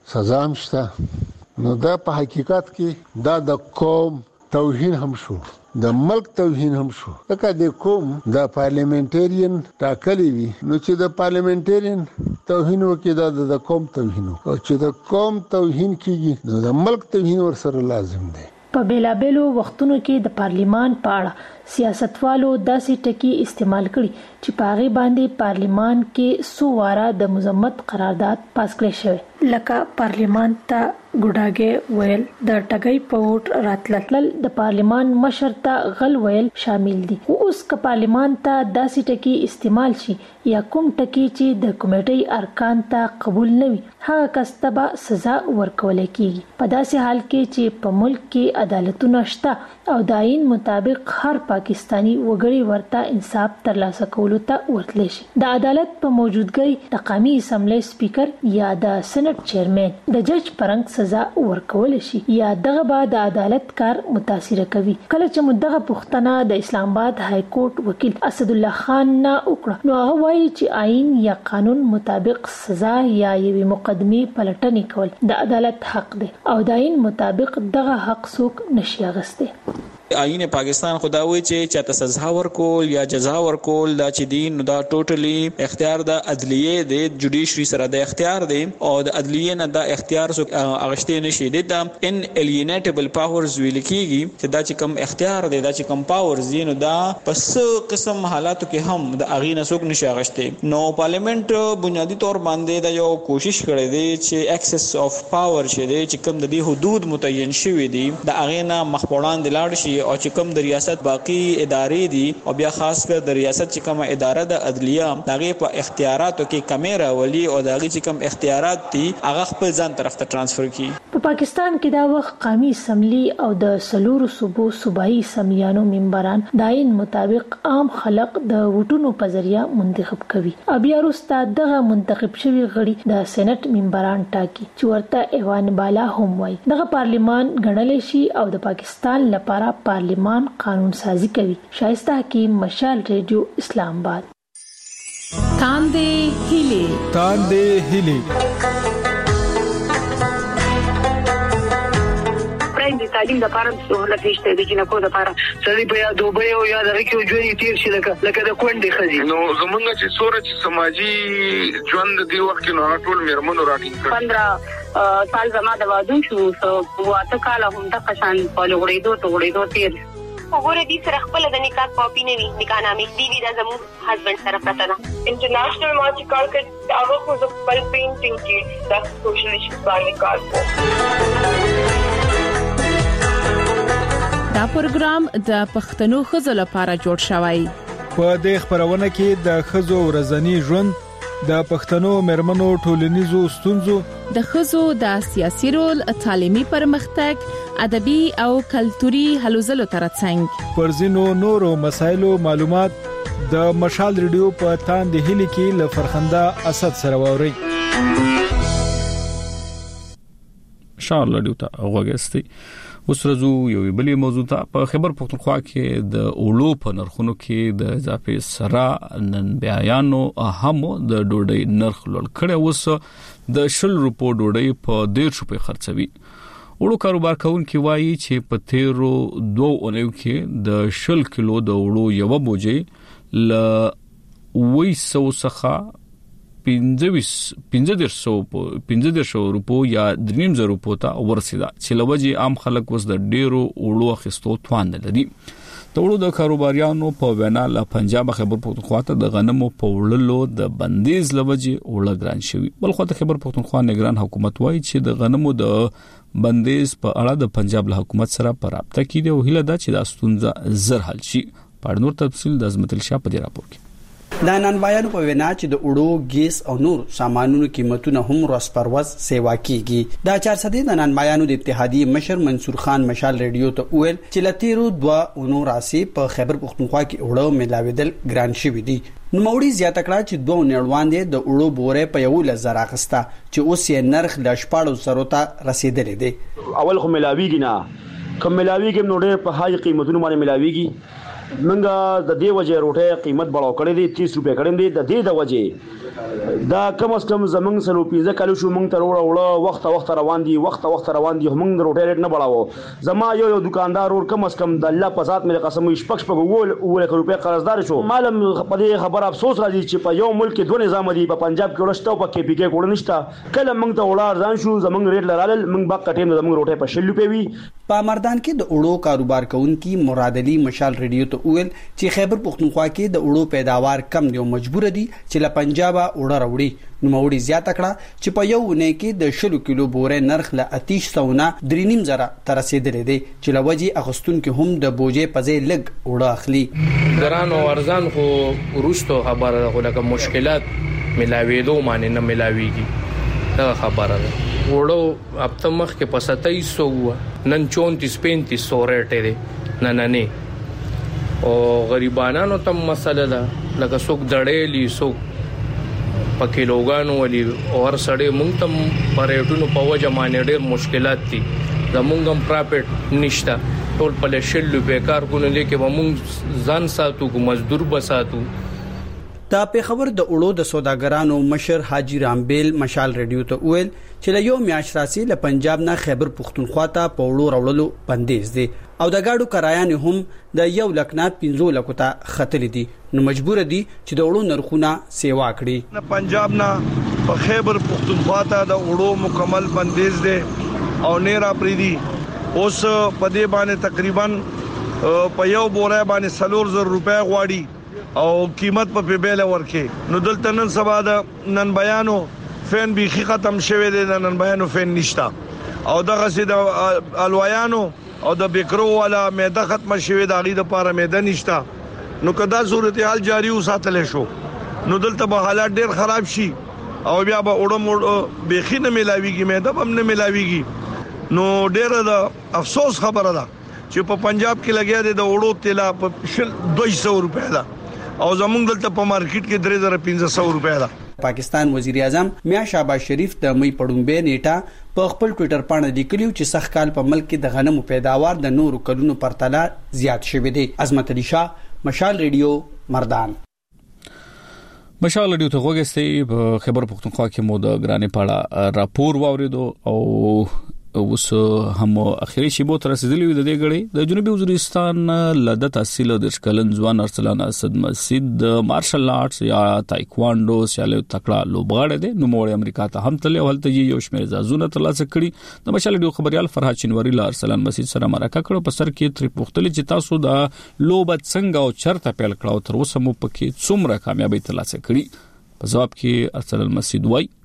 سزا هم شته. نو دا په حقیقت کې دا د قوم توهین هم شو، د ملک توهین هم شو. لکه د قوم د پارلیمنټرین ټاکلی وي، نو چې د پارلیمنټرین توهین وکړي دا د قوم توهین، او چې د قوم توهین کیږي نو د ملک توهین ورسره لازم دی. په بیلابېلو وختونو کې د پارلیمان په اړه سیاستوالو داسې ټکي استعمال کړي چې په هغې باندې پارلیمان کې څو واره د مذمت قرارداد پاس کړی شوی، لکه پارلیمان ته ګوډاګی ویل، د ټګۍ په ووټ راتلل، د پارلیمان مشر ته غل ویل شامل دي. خو اوس که پارلیمان ته داسې ټکي استعمال شي یا کوم ټکي چې د کمیټې ارکان ته قبول نه وي، هغه کس ته به سزا ورکول کیږي. په داسې حال کې چې په ملک کې عدالتونه شته او د آئین مطابق هر پاکستانی وګړي ورته انصاف ترلاسه کولو ته ورتلی شي. د عدالت په موجودګۍ د قومي اسمبلی سپیکر یا د سېنات چیرمن د جج پرنګ سزا ورکول شي یا دغه به د عدالت کار متاثر کوي. کله چې مدغه پښتنه د اسلام آباد های کورټ وکیل اسد الله خان نه وکړه، نو هغه وایي چې آئین یا قانون مطابق سزا یا یوې مقدمې پلټنې کول د عدالت حق دی او د آئین مطابق دغه حق څوک نشي اخیستی. آئین پاکستان خداوي چې چاته سزا ورکول یا جزا ورکول دا چې دین نو دا ټوټلی اختیار د عدلیه د جوډیشري سره د اختیار دی او د عدلیه نه دا اختیار اغشته نشي د ان الینیټبل پاورز ویل کیږي چې دا چې کم اختیار دی، دا چې کم پاورز دي، نو دا پس قسم حالاتو کې هم د اغینه څوک نشي اغشته. نو پارلیمنت بنیادی طور باندې دا یو کوشش کړی دی چې ایکسس اف پاور چې دی چې کم د دې حدود متعین شوی دي د اغینه مخبران د لاړ شي او چې کوم د ریاست باقی ادارې دي او بیا خاص کر د ریاست چې کوم اداره د عدلیه دغه په اختیاراتو کې کمیره ولی او دغه چې کوم اختیارات دي هغه خپل ځان طرف ته ترانسفر کړي. په پاکستان کې دا وخت قومي اسمبلی او د سلورو صوبایي اسمبلیانو ممبران د آئین مطابق عام خلک د ووټونو په ذریعہ منتخب کوي او بیا وروسته دغه منتخب شوی غړي د سېنات ممبران ټاکي چې ورته ایوان بالا هم وایي. دغه پارلیمان ګڼل شي او د پاکستان لپاره پارلیمان قانون سازی کوي. شایسته حکیم، مشال ریډیو، اسلام آباد. تاندې هیلې د تعلیم د لپاره سہولت نشته د جنکو د لپاره سړي په یاد دوبه او یاد راکې ژوند تیر شي لکه د کونډې خزي. نو زمونږ چې سورج سماجی ژوند دی وخت نو ټول میرمنو راټینګ کړ. 15 سال زما د واده شو واته کال هم د قشان په لوړېدو تیر وګوره دې سره خپل د نکاح کاپی نه وي، نکاح نامې دی دا زموږ هسبند سره پراته ده. انټرنیشنل ما چې کار کړ هغه خو د خپل پینټینګ کې د سوشل ایشوز باندې کار کوي. دا پروګرام د پښتنو ښځو لپاره جوړ شوی. په دې خبرونه کې د ښځو ورځنی ژوند، د پښتنو مرمنو ټولنیزو ستونزو، د ښځو د سیاسي رول، تعلیمي پرمختګ، ادبي او کلتوري هلو ځلو ترڅنګ پر ځینو نورو مسایلو معلومات د مشال ریډیو په تاندې هلي کې له فرخنده اسد سره ووري. مشال ریډیو ته وګورئ. اوس رزو یو بلې موضوع ته په خبر پښتونخوا کې د اولو په نرخونو کې د اضافه سره نن بیاانو هم د ډوډۍ نرخ لوړ کړي. اوس د 100 روپو ډوډۍ په 1.5 روپے خرڅوي. اولو کاروبار کوونکي وایي چې په 13 اونیو کې د 100 کیلو د اولو یو بوجي ل 200 څخه 1500 روپو یا 3000 روپو ته ورسیده چې لوجي عام خلک وس د ډیرو اولو اخستو توان لري. د اولو د کاروباریانو په وینا له پنجاب خبر پښتونخوا ته د غنمو په وړلو د بندیز لوجي اوړه ګران شوی. بل خو ته خبر پښتونخوا نگران حکومت وایي چې د غنمو د بندیز په اړه د پنجاب له حکومت سره په رابطه کې دی او هیله ده چې د ستونزه زر حل شي. په نور تفصیل د عظمت الشاه په راپور کې د ننبایانو په وینا چې د اوړو، ګیس او نور سامانونو قیمتونه هم ورځ پر ورځ سیوا کیږي. دا 400 د ننبایانو د اتحادیې مشر منصور خان مشال ریډیو ته ویل چې لتیرو 2 اونو راسي په خیبر پښتونخوا کې اوړو ملاویدل ګران شوی دي. نو موري زیاته کړه چې 2 نیړوان دي د اوړو بوره په 1000 اخسته چې اوس یې نرخ د 1400 ته رسیدلی دی. اول خو ملاویږي نه کوم ملاویږي نو ډېر په هاي قیمتونو باندې ملاویږي منګه د دې وجه روټه قیمت بڑاو کړی دی 30 روپے کړی دی د دې د وجه دا کم از کم زمنګ سلو پیزه کلو شو مونږ ته وړه وخت روان دي وخت روان دي مونږ د روټه ریټ نه بڑاو زما یو دکاندار ور کم از کم د الله په ذات مې قسم شپږ ول روپے قرضدار شو معلوم په دې خبر افسوس راځي چې په یو ملک کې دوه نظام دي په پنجاب کې ورشته او په کې پی کې کوړ نشته کله مونږ ته وړه ځان شو زمنګ ریټ لرال مونږ با کټیم زمنګ روټه په 60 روپے وی په مردان کې د اوړو کاروبار کوونکي مراد علي مشال ریډیو ته ویل چې خیبر پختونخوا کې د اوړو پیداوار کم دی او مجبور دي چې له پنجابه اوړه راوړي نو موړي زیاته کړه چې په یو ونه کې د 10 کیلو بورې نرخ له 300 درینیم زره تر رسیدلې دی چې لوجي اغستون کې هم د بوجې په ځای لګ اوړه اخلي ګران او ارزان خو ورستو خبره غوډه مشکلات ملاويدو معنی نه ملاويږي دا خبره ده وړو اب تم مخ کې په 2700 نن 34-3500 ریټ دی نه او غریبانو تم مسله ده لکه څوک دړېلی څوک په کیلوګانو ولي اور سړې مونږ تم پریټونو په وجه باندې ډېر مشکلات دي زمونږ هم پراپټ نشته ټول په لشل بیکار کو نه لیکي مونږ ځان ساتو کو مزدور بساتو دا په خبر د اوړو د سوداګرانو مشر حاجی رامبیل مشال ریډیو ته ویل چې له یو میاشت راسي له پنجاب نه خیبر پختونخوا ته په اوړو راوړلو بندیز دي او د گاډو کرایان هم د 1,15 لک ته خطر دي نو مجبور دي چې د اوړو نرخونه سیوا کړي پنجاب نه په خیبر پختونخوا ته د اوړو مکمل بندیز دي او نه را پریدي اوس په دې باندې تقریبا په یو بوره باندې 300 روپے غواړي او قیمت په بیل ورکه نو دلته نن سبا د نن بیانو فین بيخي ختم شوه دي نن بیانو فین نشتا او دغه سي د الویانو او د بیکرو والا مېده ختم شوه د اړې د پاره مېده نشتا نو کدا صورتحال جاری وساتل شو نو دلته به حالات ډېر خراب شي او بیا به وړو بيخي نه ملاويږي مېده هم نه ملاويږي نو ډېر د افسوس خبره ده چې په پنجاب کې لګیا دي د وړو تیلا په 200 روپے ده او زمونږ دلته په مارکیټ کې 3500 روپے ده پاکستان وزیر اعظم میا شهباز شریف د مې پړومبې نیټه په خپل ټوئیټر باندې لیکلی چې سخت کال په ملک کې د غنمو پیداوار د نورو کلونو پرتله زیات شوی دی عظمت علي شاه مشال ریډیو مردان مشال ریډیو ته وګورئ په خیبر پختونخوا کې مو د ګرانې پاړه راپور واوریدو او اوس هم اخیری شی بو تر رسیدلی د دې غړي د جنوبي وزیرستان لده تحصیل د شکلن ځوان ارسلان اسد مسجد د مارشل آرټس یا تایکواندو سیاله تکړه لوبغاړی دی نو مور امریکا ته هم تل ولته یو شمېر ځازونه ترلاسه کړي د مشال ډیو خبريال فرحات چنوری لا ارسلان مسجد سره مرکه کړو په سر کې تر پختلی چې تاسو د لوبت څنګه او چرته پیل کړو تر اوسه مو پکې څومره کامیابی ترلاسه کړي په جواب کې ارسلان مسجد وای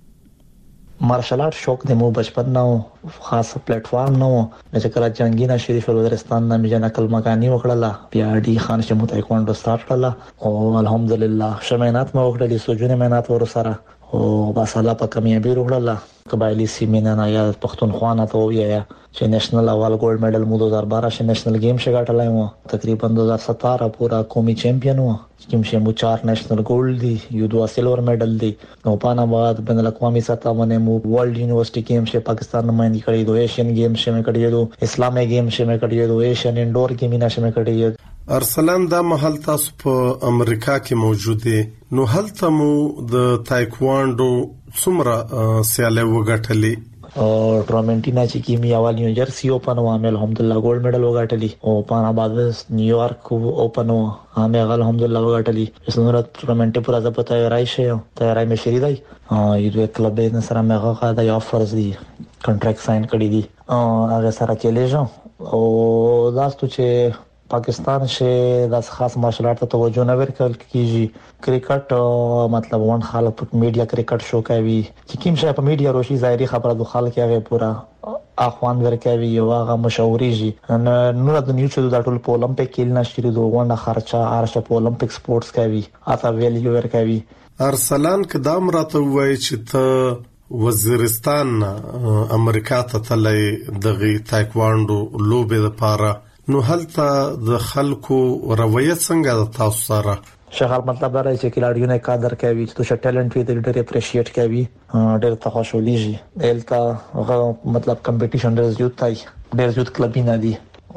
مارشل آرټ شوق د مو بچپن نو خاص پلیټ فارم نو چې کله جنگینا شریف وزیرستان نه میجن عقل مکانی وکړه بیا ډي خان شمو تایکواندو سٹارټ کړه او الحمدلله شمینات مو وکړلې سوجونه مینات ور سره او بس الله په کامیابی وکړه قبایلی سیمه نه یا پښتونخوا نه ته ویا چې نېشنل اول ګولډ میډل مو 2012 نېشنل گیم شګاټلای مو تقریبا 2017 پورا قومي چیمپیون وو کوم چې مو 4 نېشنل ګولډ دي یو 2 سیلور میډل دي نو پانا بعد بین الاقوامی سطح باندې مو ورلد یونیورسيټي گیم شه پاکستان نمائندگی کړی دو ایشین گیم شه مې کړی دو اسلامي گیم شه مې کړی دو ایشین انډور گیم نه شه مې کړی ارسلان دا محل تاسو په امریکا کې موجود دي نو هلته مو د تایکواندو څومره سیاله وګټلې او ټورنمنټینا چې کیمی اول نیو جرسی اوپن وامل الحمدلله ګولډ میډل وګټلی او پانا بعد نیویارک اوپن هغه الحمدلله وګټلی اسنور ټورنمنټ پر ځا پته راځي تیارای مې شری دی یو کلب نه سره مې هغه دا آفرز دي کنټراکټ ساين کړی دي هغه سره چلیږم او داستو چې پاکستان شه د خاص مارشل آرټ ته توجه نه ورکول کیږي کرکټ مطلب ون خلک میډیا کرکټ شو کوي چې کوم شي په میډیا روشي ظاهري خبره د خلک هغه پورا اخوان ورکوي یو هغه مشوريږي نو د نیو چې د ټول په اولمپیک کې نشری دوه غونډه خرچه ارشه په اولمپیک سپورتس کوي اته ویلیو ورکوي ارسلان کدام راته وای چې ته وزیرستان امریکا ته تلې دغه تایکواندو لوبه لپاره نو هلته د خلکو رویت څنګه د تاسو سره شغال مطلب دا چې کلاډیو نه قدر کوي چې تو ټیلنټ وي د ډېر اپریشیټ کوي ډېر ته خوشاليږي دلته مطلب کمپټیشن ډېر زیات دی ډېر زیات کلبینه دي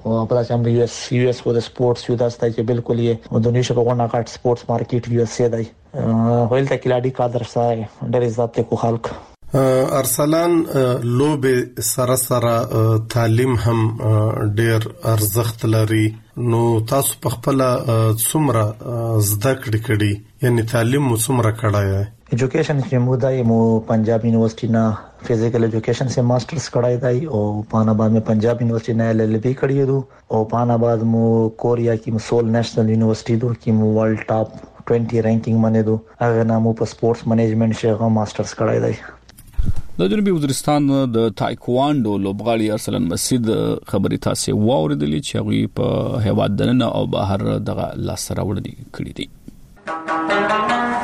او په چې یو اس کو د سپورتس یو داسته چې بالکل یې د دنیا شپه غونډه کاټ سپورتس مارکیټ یو اس دی هویل ته کلاډي کادر سای ډېر عزت ته کو خلک ارسلان لوب سره تعلیم هم ډېر ارزښت لري نو تاسو په خپل څومره زده کړی یعنی تعلیم مو څومره کړای education چې مو دای مو Punjab university ना physical education से masters कढ़ाई दाई और पानाबाद में पंजाब यूनिवर्सिटी ना एलएलबी करी दो और पानाबाद मो कोरिया की सोल नेशनल यूनिवर्सिटी दो की मो वर्ल्ड टॉप 20 रैंकिंग मने दो अगर ना मो पर स्पोर्ट्स मैनेजमेंट से मास्टर्स कढ़ाई दाई د جنوبي وزیرستان د تایکواندو لوبغاړي ارسلان مسجد خبري تاسو واوریدلی چې غوي په هواد دننه او بهر دغه لاس راوړل کړی دي